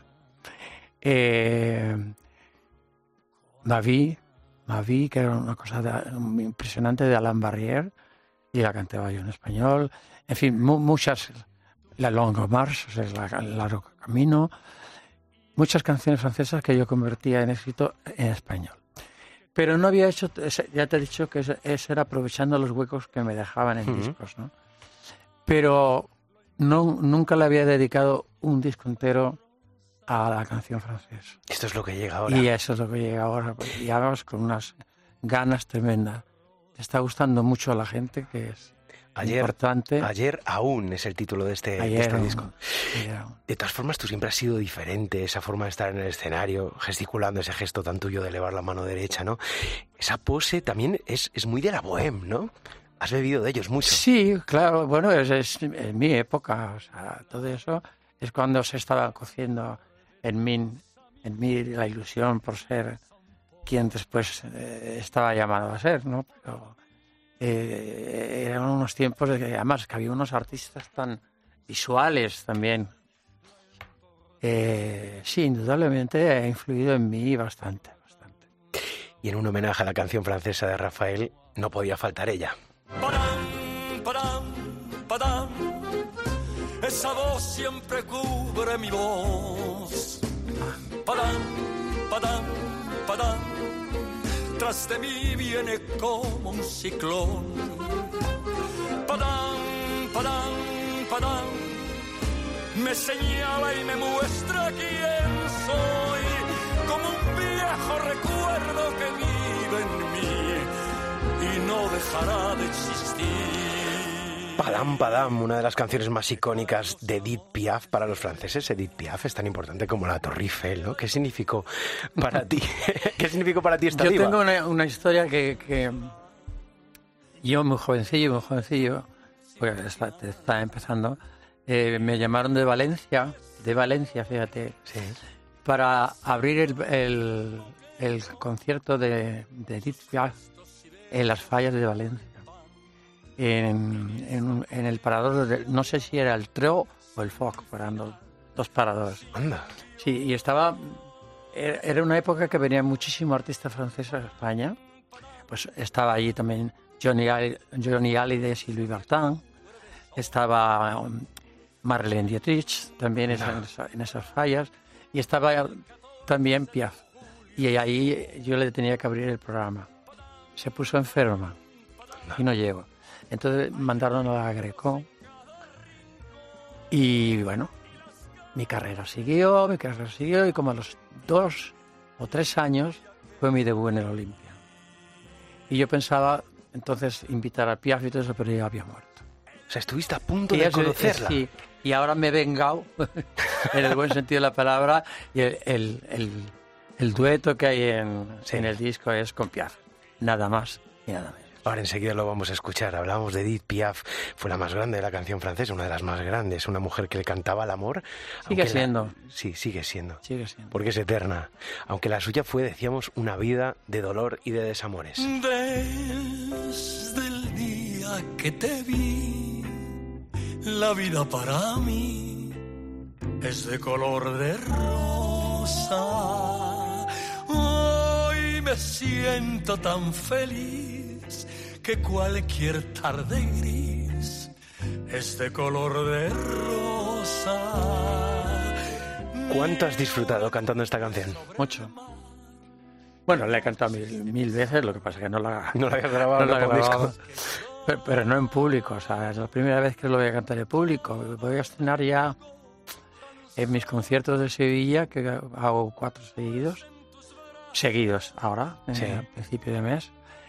Eh, Ma Vie, Ma Vie, que era una cosa de, impresionante de Alain Barrière, y la cantaba yo en español. En fin, mu- muchas, La Longue Marche, o sea, la, el largo camino, muchas canciones francesas que yo convertía en éxito en español. Pero no había hecho, ya te he dicho que eso era aprovechando los huecos que me dejaban en uh-huh. discos, ¿no? Pero no, nunca le había dedicado un disco entero a la canción francesa. Esto es lo que llega ahora. Y eso es lo que llega ahora. Y además con unas ganas tremendas. Te está gustando mucho a la gente, que es ayer, importante. Ayer aún es el título de este, ayer de este aún, disco. Ayer aún. De todas formas, tú siempre has sido diferente. Esa forma de estar en el escenario, gesticulando, ese gesto tan tuyo de elevar la mano derecha, ¿no? Esa pose también es, es muy de la bohème, ¿no? Has bebido de ellos mucho. Sí, claro. Bueno, es, es en mi época. O sea, todo eso es cuando se estaba cociendo en mí, en mí la ilusión por ser quien después eh, estaba llamado a ser, ¿no? Pero eh, eran unos tiempos de que además que había unos artistas tan visuales también. Eh, sí, indudablemente ha influido en mí bastante, bastante. Y en un homenaje a la canción francesa de Rafael, no podía faltar ella. Padam, padam, padam. Esa voz siempre cubre mi voz. Padam, padam, padam. Tras de mí viene como un ciclón. Padam, padam, padam. Me señala y me muestra quién soy. Como un viejo recuerdo que vive en mí y no dejará de existir. Padam Padam, una de las canciones más icónicas de Edith Piaf para los franceses. Edith Piaf es tan importante como la Torre Eiffel, ¿no? ¿Qué significó para ti? ¿Qué significó para ti esta Yo diva? tengo una, una historia que, que yo muy jovencillo, muy jovencillo, pues está, está empezando, eh, me llamaron de Valencia, de Valencia, fíjate, sí. para abrir el, el, el concierto de, de Edith Piaf en las Fallas de Valencia. En, en, en el parador, de, no sé si era el Treo o el Foc, eran dos, dos paradores. Anda. Sí, y estaba, era una época que venía muchísimo artista francés a España, pues estaba allí también Johnny, Johnny Hallyday y Louis Vuitton, estaba um, Marlene Dietrich también no. en, esa, en esas fallas, y estaba también Piaf, y ahí yo le tenía que abrir el programa. Se puso enferma no. y no llegó. Entonces mandaron a la Greco y bueno, mi carrera siguió, mi carrera siguió, y como a los dos o tres años fue mi debut en el Olympia. Y yo pensaba entonces invitar a Piaf y todo eso, pero ya había muerto. O sea, estuviste a punto y de eso, conocerla. Sí, y ahora me he vengado, en el buen sentido de la palabra, y el, el, el, el dueto que hay en, sí. en el disco es con Piaf. Nada más y nada menos. Ahora enseguida lo vamos a escuchar. Hablábamos de Edith Piaf, fue la más grande de la canción francesa, una de las más grandes, una mujer que le cantaba al amor. Sigue siendo. La... Sí, sigue siendo. Sigue siendo. Porque es eterna. Aunque la suya fue, decíamos, una vida de dolor y de desamores. Desde el día que te vi, la vida para mí es de color de rosa. Hoy me siento tan feliz que cualquier tarde gris es de color de rosa. ¿Cuánto has disfrutado cantando esta canción? Mucho. Bueno, la he cantado mil, mil veces, lo que pasa es que no la, no la habías grabado, no la no he grabado pero, pero no en público, o sea, es la primera vez que lo voy a cantar en público. Voy a estrenar ya en mis conciertos de Sevilla, que hago cuatro seguidos, seguidos ahora, sí. a principio de mes.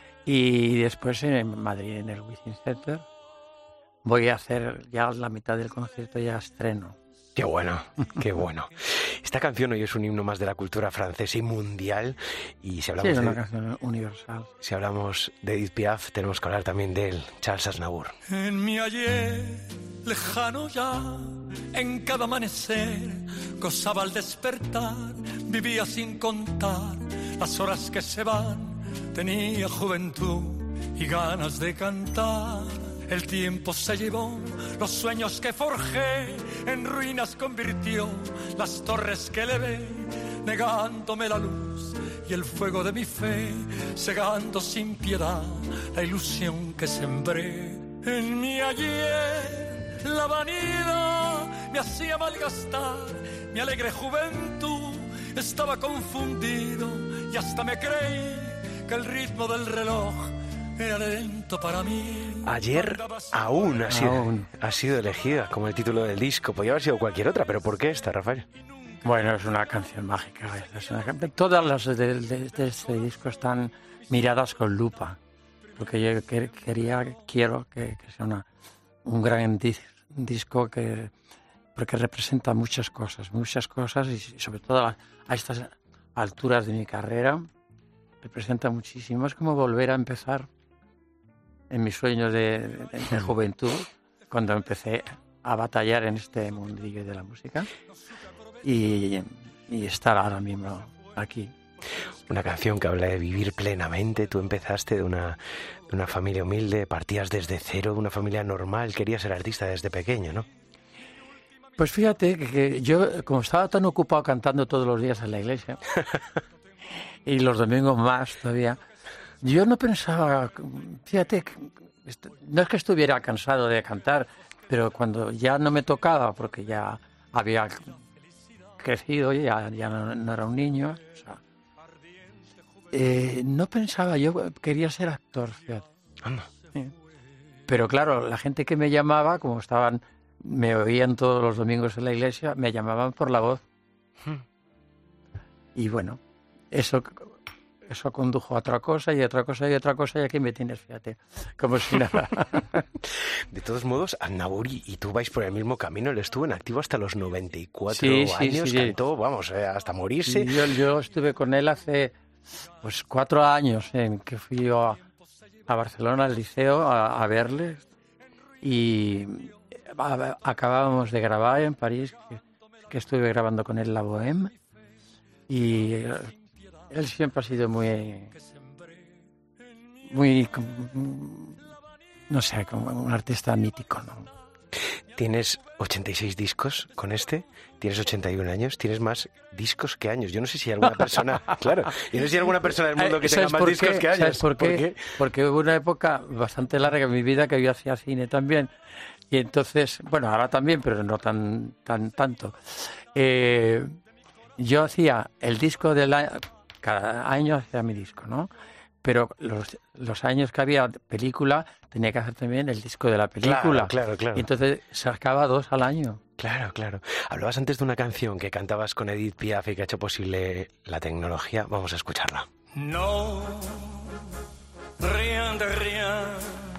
Y después en Madrid, en el Within Center, voy a hacer ya la mitad del concierto, ya estreno. Qué bueno, qué bueno. Esta canción hoy es un himno más de la cultura francesa y mundial. Y si hablamos sí, es una de, canción universal. Si hablamos de Edith Piaf, tenemos que hablar también de él, Charles Aznavour. En mi ayer lejano ya, en cada amanecer, gozaba al despertar, vivía sin contar las horas que se van. Tenía juventud y ganas de cantar. El tiempo se llevó los sueños que forjé, en ruinas convirtió las torres que levé, negándome la luz y el fuego de mi fe, cegando sin piedad la ilusión que sembré. En mi ayer la vanidad me hacía malgastar mi alegre juventud, estaba confundido y hasta me creí que el ritmo del reloj era lento para mí. Ayer aún ha sido, aún. ha sido elegida como el título del disco. Podría haber sido cualquier otra, pero ¿por qué esta, Rafael? Bueno, es una canción mágica. Es una... Todas las de, de, de este disco están miradas con lupa, porque yo quería, quiero que, que sea una, un gran dis, disco que, porque representa muchas cosas, muchas cosas, y sobre todo a, a estas alturas de mi carrera representa muchísimo. Es como volver a empezar en mis sueños de, de, de juventud, cuando empecé a batallar en este mundillo de la música y, y estar ahora mismo aquí. Una canción que habla de vivir plenamente. Tú empezaste de una, de una familia humilde, partías desde cero, de una familia normal, querías ser artista desde pequeño, ¿no? Pues fíjate que, que yo, como estaba tan ocupado cantando todos los días en la iglesia, y los domingos más todavía, yo no pensaba, fíjate, no es que estuviera cansado de cantar, pero cuando ya no me tocaba, porque ya había crecido, ya, ya no, no era un niño, o sea, eh, no pensaba, yo quería ser actor, fíjate. Sí. Pero claro, la gente que me llamaba, como estaban, me oían todos los domingos en la iglesia, me llamaban por la voz. Hmm. Y bueno, eso... Eso condujo a otra cosa y otra cosa y otra cosa, y aquí me tienes, fíjate, como si nada. De todos modos, Aznavour y tú vais por el mismo camino. Él estuvo en activo hasta los noventa y cuatro sí, años, sí, sí. cantó, vamos, eh, hasta morirse. Sí, yo, yo estuve con él hace pues cuatro años, en que fui yo a, a Barcelona, al liceo, a, a verle, y a, acabábamos de grabar en París, que, que estuve grabando con él La Bohème, y... Él siempre ha sido muy, muy, no sé, como un artista mítico, ¿no? Tienes ochenta y seis discos con este, tienes ochenta y un años, tienes más discos que años. Yo no sé si hay alguna persona, claro, yo no sé si hay alguna persona del mundo que tenga más discos qué? que años. ¿Sabes por qué? ¿Por qué? Porque hubo una época bastante larga en mi vida que yo hacía cine también, y entonces, bueno, ahora también, pero no tan, tan tanto. Eh, yo hacía el disco del año... Cada año hacía mi disco, ¿no? pero los, los años que había película, tenía que hacer también el disco de la película. Claro, claro, claro. Y entonces sacaba dos al año. Claro, claro. Hablabas antes de una canción que cantabas con Edith Piaf y que ha hecho posible la tecnología. Vamos a escucharla. No, rien de rien.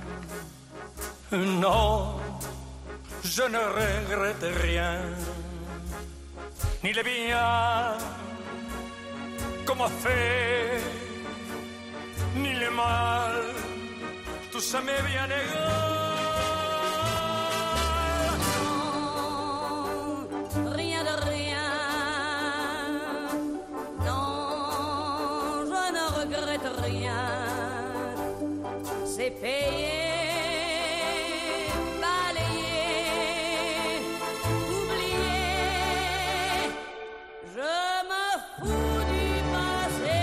No, je ne regrette rien. Ni le bien, como fait, ni le mal, tout ça me vient égal. Rien de rien, non, je ne regrette rien. C'est payé, balayé, oublié. Je me fous du passé.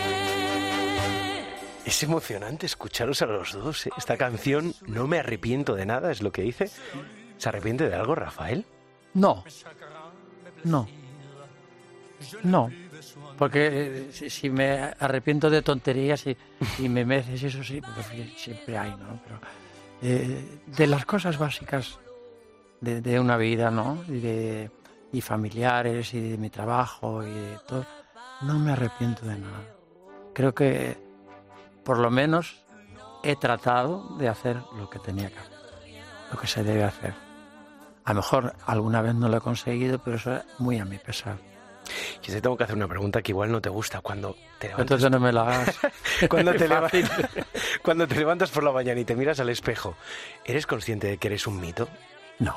Es emocionante escucharos a los dos, ¿eh? Esta canción, No me arrepiento de nada, es lo que dice. ¿Se arrepiente de algo, Rafael? No, no, no, porque eh, si, si me arrepiento de tonterías y, y me mereces eso sí, porque siempre hay, ¿no? Pero eh, de las cosas básicas de, de una vida, ¿no? Y, de, y familiares y de mi trabajo y de todo, no me arrepiento de nada. Creo que por lo menos he tratado de hacer lo que tenía que hacer, lo que se debe hacer. A lo mejor alguna vez no lo he conseguido, pero eso es muy a mi pesar. Yo te tengo que hacer una pregunta que igual no te gusta. Cuando te levantas... Entonces no me la hagas. cuando, te leva... cuando te levantas por la mañana y te miras al espejo, ¿eres consciente de que eres un mito? No.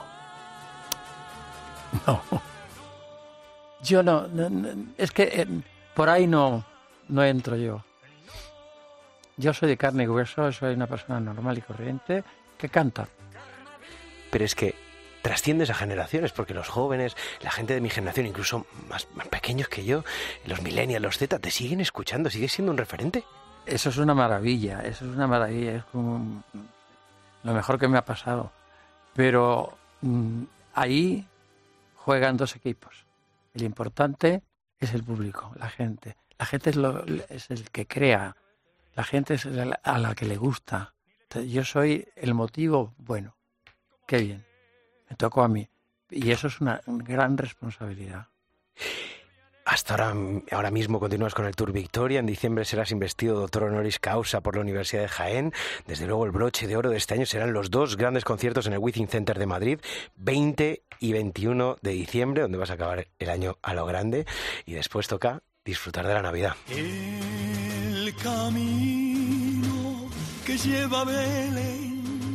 No. Yo no... no, no es que eh, por ahí no, no entro yo. Yo soy de carne y hueso, soy una persona normal y corriente que canta. Pero es que trasciendes a generaciones, porque los jóvenes, la gente de mi generación, incluso más, más pequeños que yo, los millennials, los Z, te siguen escuchando, sigues siendo un referente. Eso es una maravilla, eso es una maravilla, es como lo mejor que me ha pasado. Pero mmm, ahí juegan dos equipos. El importante es el público, la gente. La gente es, lo, es el que crea, la gente es a la que le gusta. Entonces, yo soy el motivo, bueno, qué bien. Me tocó a mí. Y eso es una gran responsabilidad. Hasta ahora, ahora mismo continúas con el Tour Victoria. En diciembre serás investido doctor honoris causa por la Universidad de Jaén. Desde luego el broche de oro de este año serán los dos grandes conciertos en el Within Center de Madrid, veinte y veintiuno de diciembre, donde vas a acabar el año a lo grande. Y después toca disfrutar de la Navidad. El camino que lleva a Belén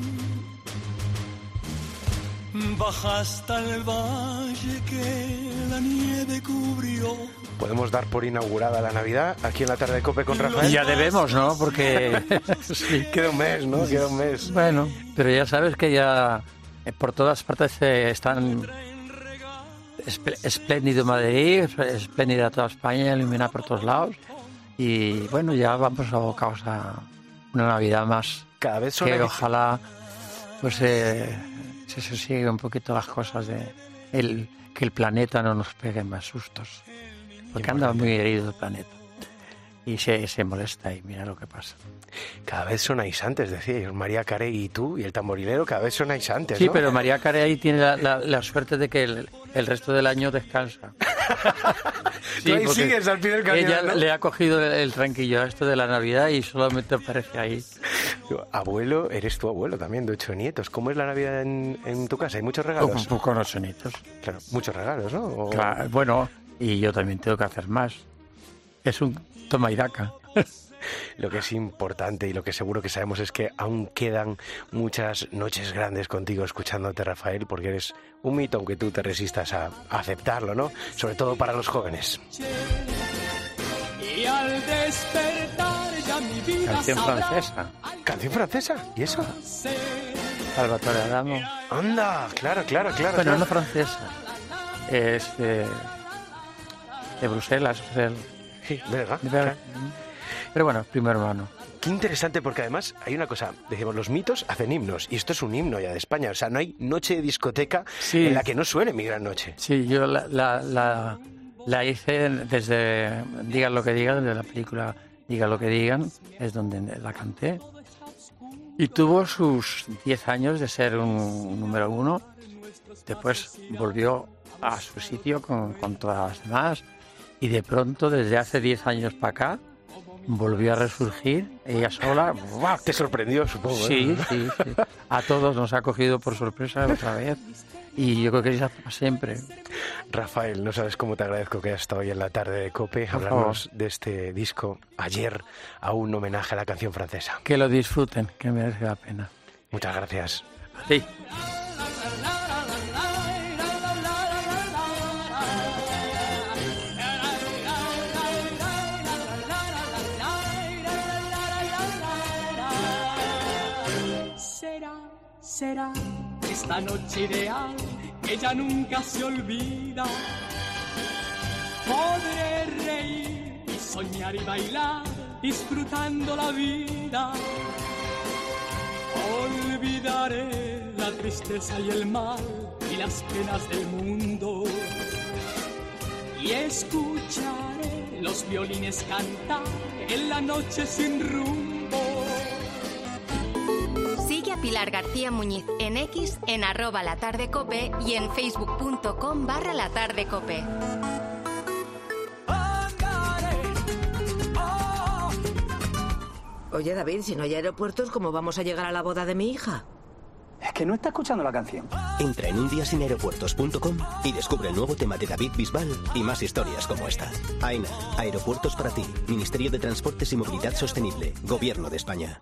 baja hasta el valle que la nieve cubrió. ¿Podemos dar por inaugurada la Navidad aquí en la tarde de COPE con Rafael? Ya debemos, ¿no? Porque sí. Queda un mes, ¿no? Queda un mes. Bueno, pero ya sabes que ya por todas partes eh, están espléndido Madrid, espléndida toda España, iluminada por todos lados. Y bueno, ya vamos abocados a una Navidad más. Cada vez son que ojalá pues eh, se sosieguen un poquito las cosas de el, que el planeta no nos pegue más sustos. Porque anda muy herido el planeta. Y se, se molesta y mira lo que pasa. Cada vez sonáis antes, decíais, María Carey y tú y el tamborilero, cada vez sonáis antes, Sí, ¿no? pero María Carey tiene la, la, la suerte de que el, el resto del año descansa. Sí, tú ahí sigues al pie del cañón, ella ¿no? le ha cogido el, el tranquillo a esto de la Navidad y solamente aparece ahí. Abuelo, eres tu abuelo también, de ocho nietos. ¿Cómo es la Navidad en, en tu casa? ¿Hay muchos regalos? Con, con ocho nietos. Claro, muchos regalos, ¿no? O... Claro, bueno, y yo también tengo que hacer más. Es un toma y daca. Lo que es importante y lo que seguro que sabemos es que aún quedan muchas noches grandes contigo escuchándote, Rafael, porque eres un mito, aunque tú te resistas a, a aceptarlo, ¿no? Sobre todo para los jóvenes. Y al despertar ya mi vida Canción francesa. ¿Canción francesa? ¿Y eso? Salvatore Adamo. Anda, claro, claro, claro. Bueno, claro. no francesa. Es de, de Bruselas. Del, sí, belga. De belga. Pero bueno, primo hermano. Qué interesante, porque además hay una cosa, decimos, los mitos hacen himnos, y esto es un himno ya de España, o sea, no hay noche de discoteca sí. en la que no suene Mi Gran Noche. Sí, yo la, la, la, la hice desde, digan lo que digan, desde la película diga lo que digan, es donde la canté. Y tuvo sus diez años de ser un número uno. Después volvió a su sitio con, con todas las demás. Y de pronto, desde hace diez años para acá, volvió a resurgir, ella sola. ¡Buah! Te sorprendió, supongo. Sí, ¿eh? sí, sí. A todos nos ha cogido por sorpresa otra vez. Y yo creo que es para siempre. Rafael, no sabes cómo te agradezco que hayas estado hoy en la tarde de COPE. Hablarnos de este disco ayer, a un homenaje a la canción francesa. Que lo disfruten, que merece la pena. Muchas gracias. Sí. Será, será esta noche ideal, ella nunca se olvida. Podré reír y soñar y bailar, disfrutando la vida. Olvidaré la tristeza y el mal y las penas del mundo. Y escucharé los violines cantar en la noche sin rumbo. Sigue a Pilar García Muñiz en X, en arroba latardecope y en facebook.com barra latardecope. Oye, David, si no hay aeropuertos, ¿cómo vamos a llegar a la boda de mi hija? Es que no está escuchando la canción. Entra en un día sin aeropuertos punto com y descubre el nuevo tema de David Bisbal y más historias como esta. AENA, Aeropuertos para ti. Ministerio de Transportes y Movilidad Sostenible. Gobierno de España.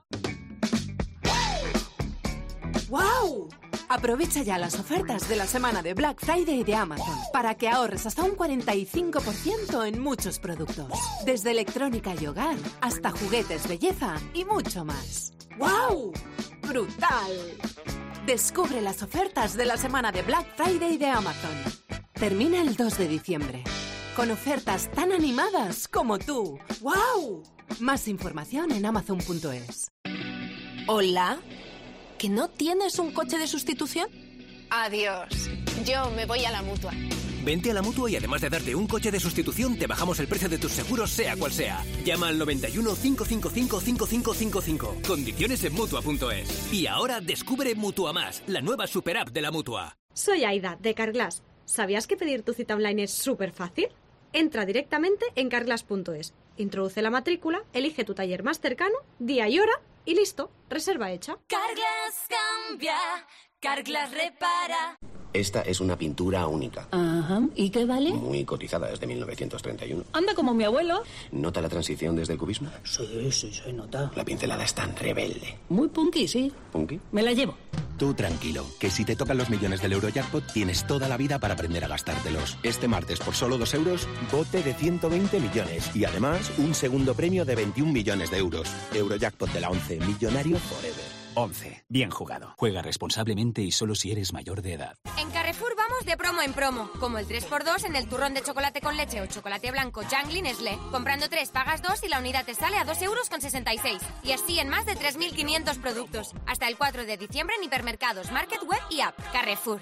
¡Wow! Aprovecha ya las ofertas de la semana de Black Friday de Amazon para que ahorres hasta un cuarenta y cinco por ciento en muchos productos. Desde electrónica y hogar hasta juguetes, belleza y mucho más. ¡Wow! ¡Brutal! Descubre las ofertas de la semana de Black Friday de Amazon. Termina el dos de diciembre. Con ofertas tan animadas como tú. ¡Wow! Más información en amazon punto es. ¿Hola? ¿Que no tienes un coche de sustitución? Adiós. Yo me voy a la Mutua. Vente a la Mutua y además de darte un coche de sustitución, te bajamos el precio de tus seguros, sea cual sea. Llama al noventa y uno, cinco cinco cinco, cinco cinco cinco cinco. Condiciones en Mutua punto es. Y ahora descubre Mutua Más, la nueva super app de la Mutua. Soy Aida, de Carglass. ¿Sabías que pedir tu cita online es súper fácil? Entra directamente en carglass punto es. Introduce la matrícula, elige tu taller más cercano, día y hora, y listo, reserva hecha. Carglass cambia, Carglass repara. Esta es una pintura única. Ajá. ¿Y qué vale? Muy cotizada, desde mil novecientos treinta y uno. Anda como mi abuelo. ¿Nota la transición desde el cubismo? Sí, sí, se nota. La pincelada es tan rebelde. Muy punky, sí. ¿Punky? Me la llevo. Tú tranquilo, que si te tocan los millones del Eurojackpot tienes toda la vida para aprender a gastártelos. Este martes, por solo dos euros, bote de ciento veinte millones. Y además, un segundo premio de veintiún millones de euros. Eurojackpot de la once, millonario forever. once. Bien jugado. Juega responsablemente y solo si eres mayor de edad. En Carrefour vamos de promo en promo, como el tres por dos en el turrón de chocolate con leche o chocolate blanco Jangly Nestlé. Comprando tres pagas dos y la unidad te sale a dos euros con sesenta y seis. Y así en más de tres mil quinientos productos. Hasta el cuatro de diciembre en hipermercados, market, web y app. Carrefour.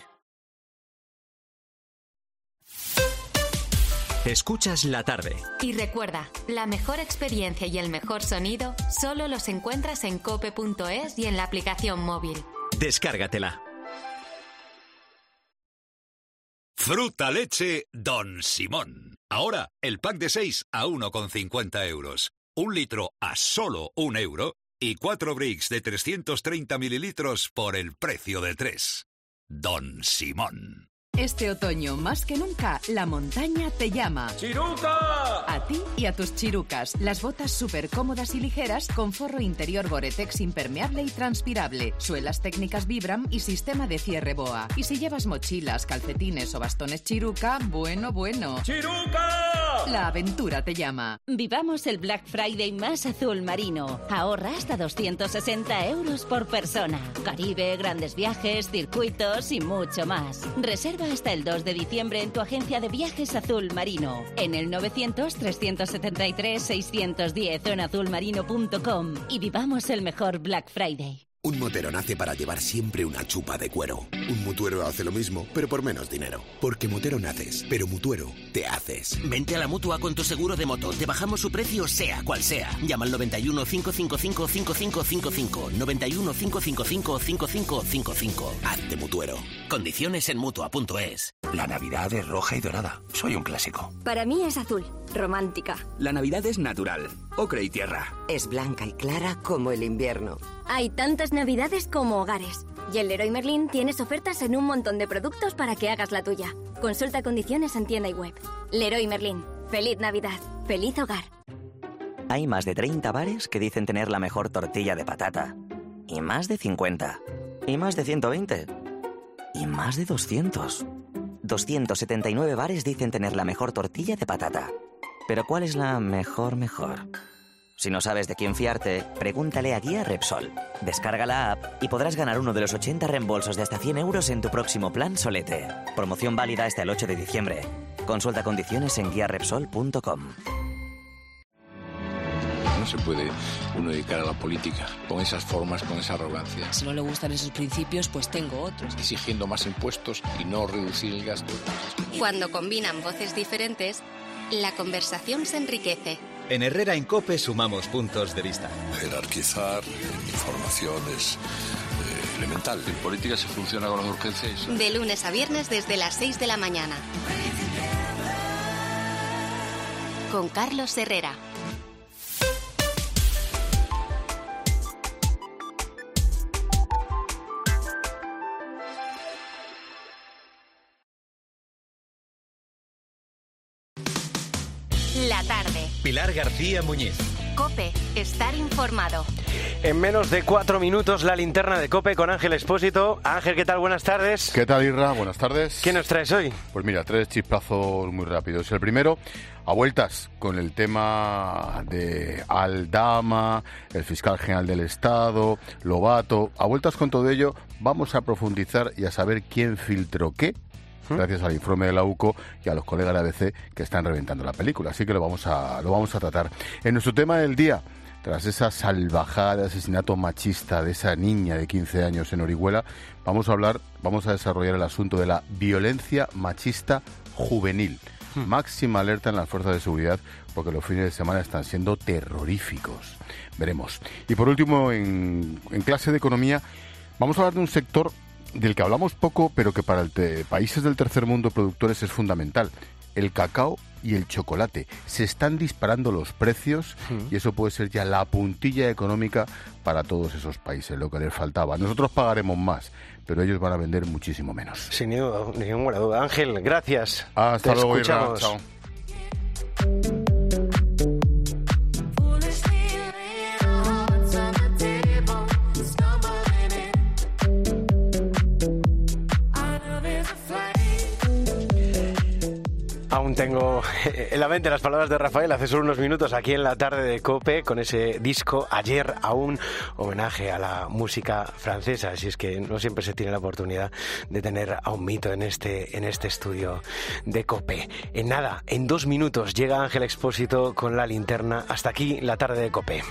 Escuchas la tarde. Y recuerda, la mejor experiencia y el mejor sonido solo los encuentras en cope punto es y en la aplicación móvil. Descárgatela. Fruta leche Don Simón. Ahora, el pack de seis a uno con cincuenta euros. Un litro a solo un euro y cuatro bricks de trescientos treinta mililitros por el precio de tres. Don Simón. Este otoño, más que nunca, la montaña te llama. ¡Chiruca! A ti y a tus chirucas. Las botas súper cómodas y ligeras con forro interior Gore-Tex impermeable y transpirable, suelas técnicas Vibram y sistema de cierre BOA. Y si llevas mochilas, calcetines o bastones Chiruca, bueno, bueno. ¡Chiruca! La aventura te llama. Vivamos el Black Friday más azul marino. Ahorra hasta doscientos sesenta euros por persona. Caribe, grandes viajes, circuitos y mucho más. Reserva hasta el dos de diciembre en tu agencia de viajes Azul Marino. En el novecientos, trescientos setenta y tres, seiscientos diez o en azul marino punto com. Y vivamos el mejor Black Friday. Un motero nace para llevar siempre una chupa de cuero. Un mutuero hace lo mismo, pero por menos dinero. Porque motero naces, pero mutuero te haces. Vente a la Mutua con tu seguro de moto. Te bajamos su precio sea cual sea. Llama al noventa y uno, cinco cinco cinco, cinco cinco cinco cinco. noventa y uno, cinco cinco cinco, cinco cinco cinco cinco. Hazte mutuero. Condiciones en Mutua punto es. La Navidad es roja y dorada. Soy un clásico. Para mí es azul, romántica. La Navidad es natural, ocre y tierra. Es blanca y clara como el invierno. Hay tantas Navidades como hogares. Y en Leroy Merlin tienes ofertas en un montón de productos para que hagas la tuya. Consulta condiciones en tienda y web. Leroy Merlin. Feliz Navidad. Feliz hogar. Hay más de treinta bares que dicen tener la mejor tortilla de patata. Y más de cincuenta. Y más de ciento veinte. Y más de doscientos. doscientos setenta y nueve bares dicen tener la mejor tortilla de patata. Pero ¿cuál es la mejor mejor? Si no sabes de quién fiarte, pregúntale a Guía Repsol. Descarga la app y podrás ganar uno de los ochenta reembolsos de hasta cien euros en tu próximo plan Solete. Promoción válida hasta el ocho de diciembre. Consulta condiciones en guía repsol punto com. No se puede uno dedicar a la política con esas formas, con esa arrogancia. Si no le gustan esos principios, pues tengo otros. Exigiendo más impuestos y no reducir el gasto. Cuando combinan voces diferentes, la conversación se enriquece. En Herrera Incope sumamos puntos de vista. Jerarquizar información es eh, elemental. En política se funciona con las urgencias. De lunes a viernes desde las seis de la mañana. Con Carlos Herrera. La tarde. Pilar García Muñiz. COPE. Estar informado. En menos de cuatro minutos, la linterna de COPE con Ángel Expósito. Ángel, ¿qué tal? Buenas tardes. ¿Qué tal, Irra? Buenas tardes. ¿Qué nos traes hoy? Pues mira, tres chispazos muy rápidos. El primero, a vueltas con el tema de Aldama, el fiscal general del Estado, Lobato. A vueltas con todo ello, vamos a profundizar y a saber quién filtró qué, gracias al informe de la U C O y a los colegas de A B C que están reventando la película. Así que lo vamos a, lo vamos a tratar. En nuestro tema del día, tras esa salvajada de asesinato machista de esa niña de quince años en Orihuela, vamos a hablar, vamos a desarrollar el asunto de la violencia machista juvenil. Hmm. Máxima alerta en las fuerzas de seguridad porque los fines de semana están siendo terroríficos. Veremos. Y por último, en, en clase de economía, vamos a hablar de un sector del que hablamos poco, pero que para el te- países del tercer mundo productores es fundamental: el cacao y el chocolate. Se están disparando los precios y eso puede ser ya la puntilla económica para todos esos países, lo que les faltaba. Nosotros pagaremos más, pero ellos van a vender muchísimo menos. Sin ninguna duda. Ángel, gracias. Hasta Te luego, escuchamos. Irra. Chao. Aún tengo en la mente las palabras de Rafael hace solo unos minutos aquí en la tarde de COPE con ese disco Ayer, aún homenaje a la música francesa. Así es que no siempre se tiene la oportunidad de tener a un mito en este, en este estudio de COPE. En nada, en dos minutos llega Ángel Expósito con la linterna. Hasta aquí la tarde de COPE.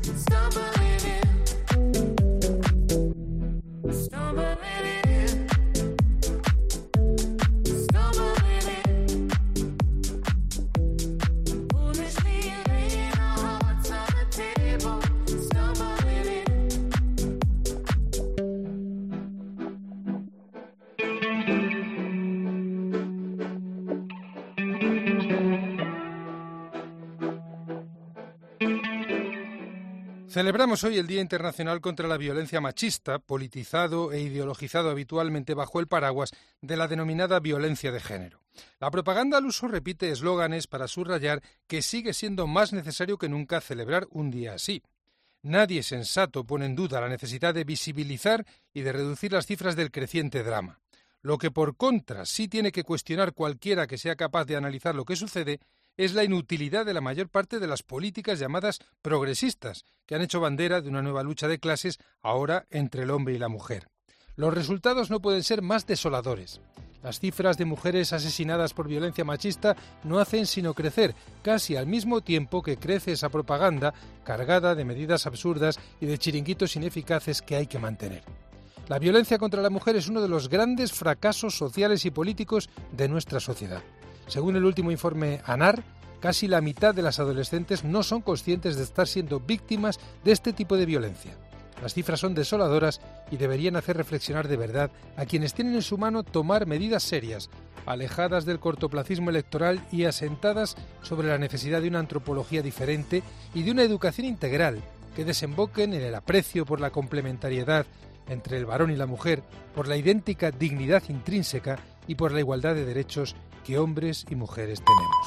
Celebramos hoy el Día Internacional contra la Violencia Machista, politizado e ideologizado habitualmente bajo el paraguas de la denominada violencia de género. La propaganda al uso repite eslóganes para subrayar que sigue siendo más necesario que nunca celebrar un día así. Nadie sensato pone en duda la necesidad de visibilizar y de reducir las cifras del creciente drama. Lo que por contra sí tiene que cuestionar cualquiera que sea capaz de analizar lo que sucede es la inutilidad de la mayor parte de las políticas llamadas progresistas, que han hecho bandera de una nueva lucha de clases ahora entre el hombre y la mujer. Los resultados no pueden ser más desoladores. Las cifras de mujeres asesinadas por violencia machista no hacen sino crecer, casi al mismo tiempo que crece esa propaganda cargada de medidas absurdas y de chiringuitos ineficaces que hay que mantener. La violencia contra la mujer es uno de los grandes fracasos sociales y políticos de nuestra sociedad. Según el último informe ANAR, casi la mitad de las adolescentes no son conscientes de estar siendo víctimas de este tipo de violencia. Las cifras son desoladoras y deberían hacer reflexionar de verdad a quienes tienen en su mano tomar medidas serias, alejadas del cortoplacismo electoral y asentadas sobre la necesidad de una antropología diferente y de una educación integral que desemboquen en el aprecio por la complementariedad entre el varón y la mujer, por la idéntica dignidad intrínseca y por la igualdad de derechos que hombres y mujeres tenemos.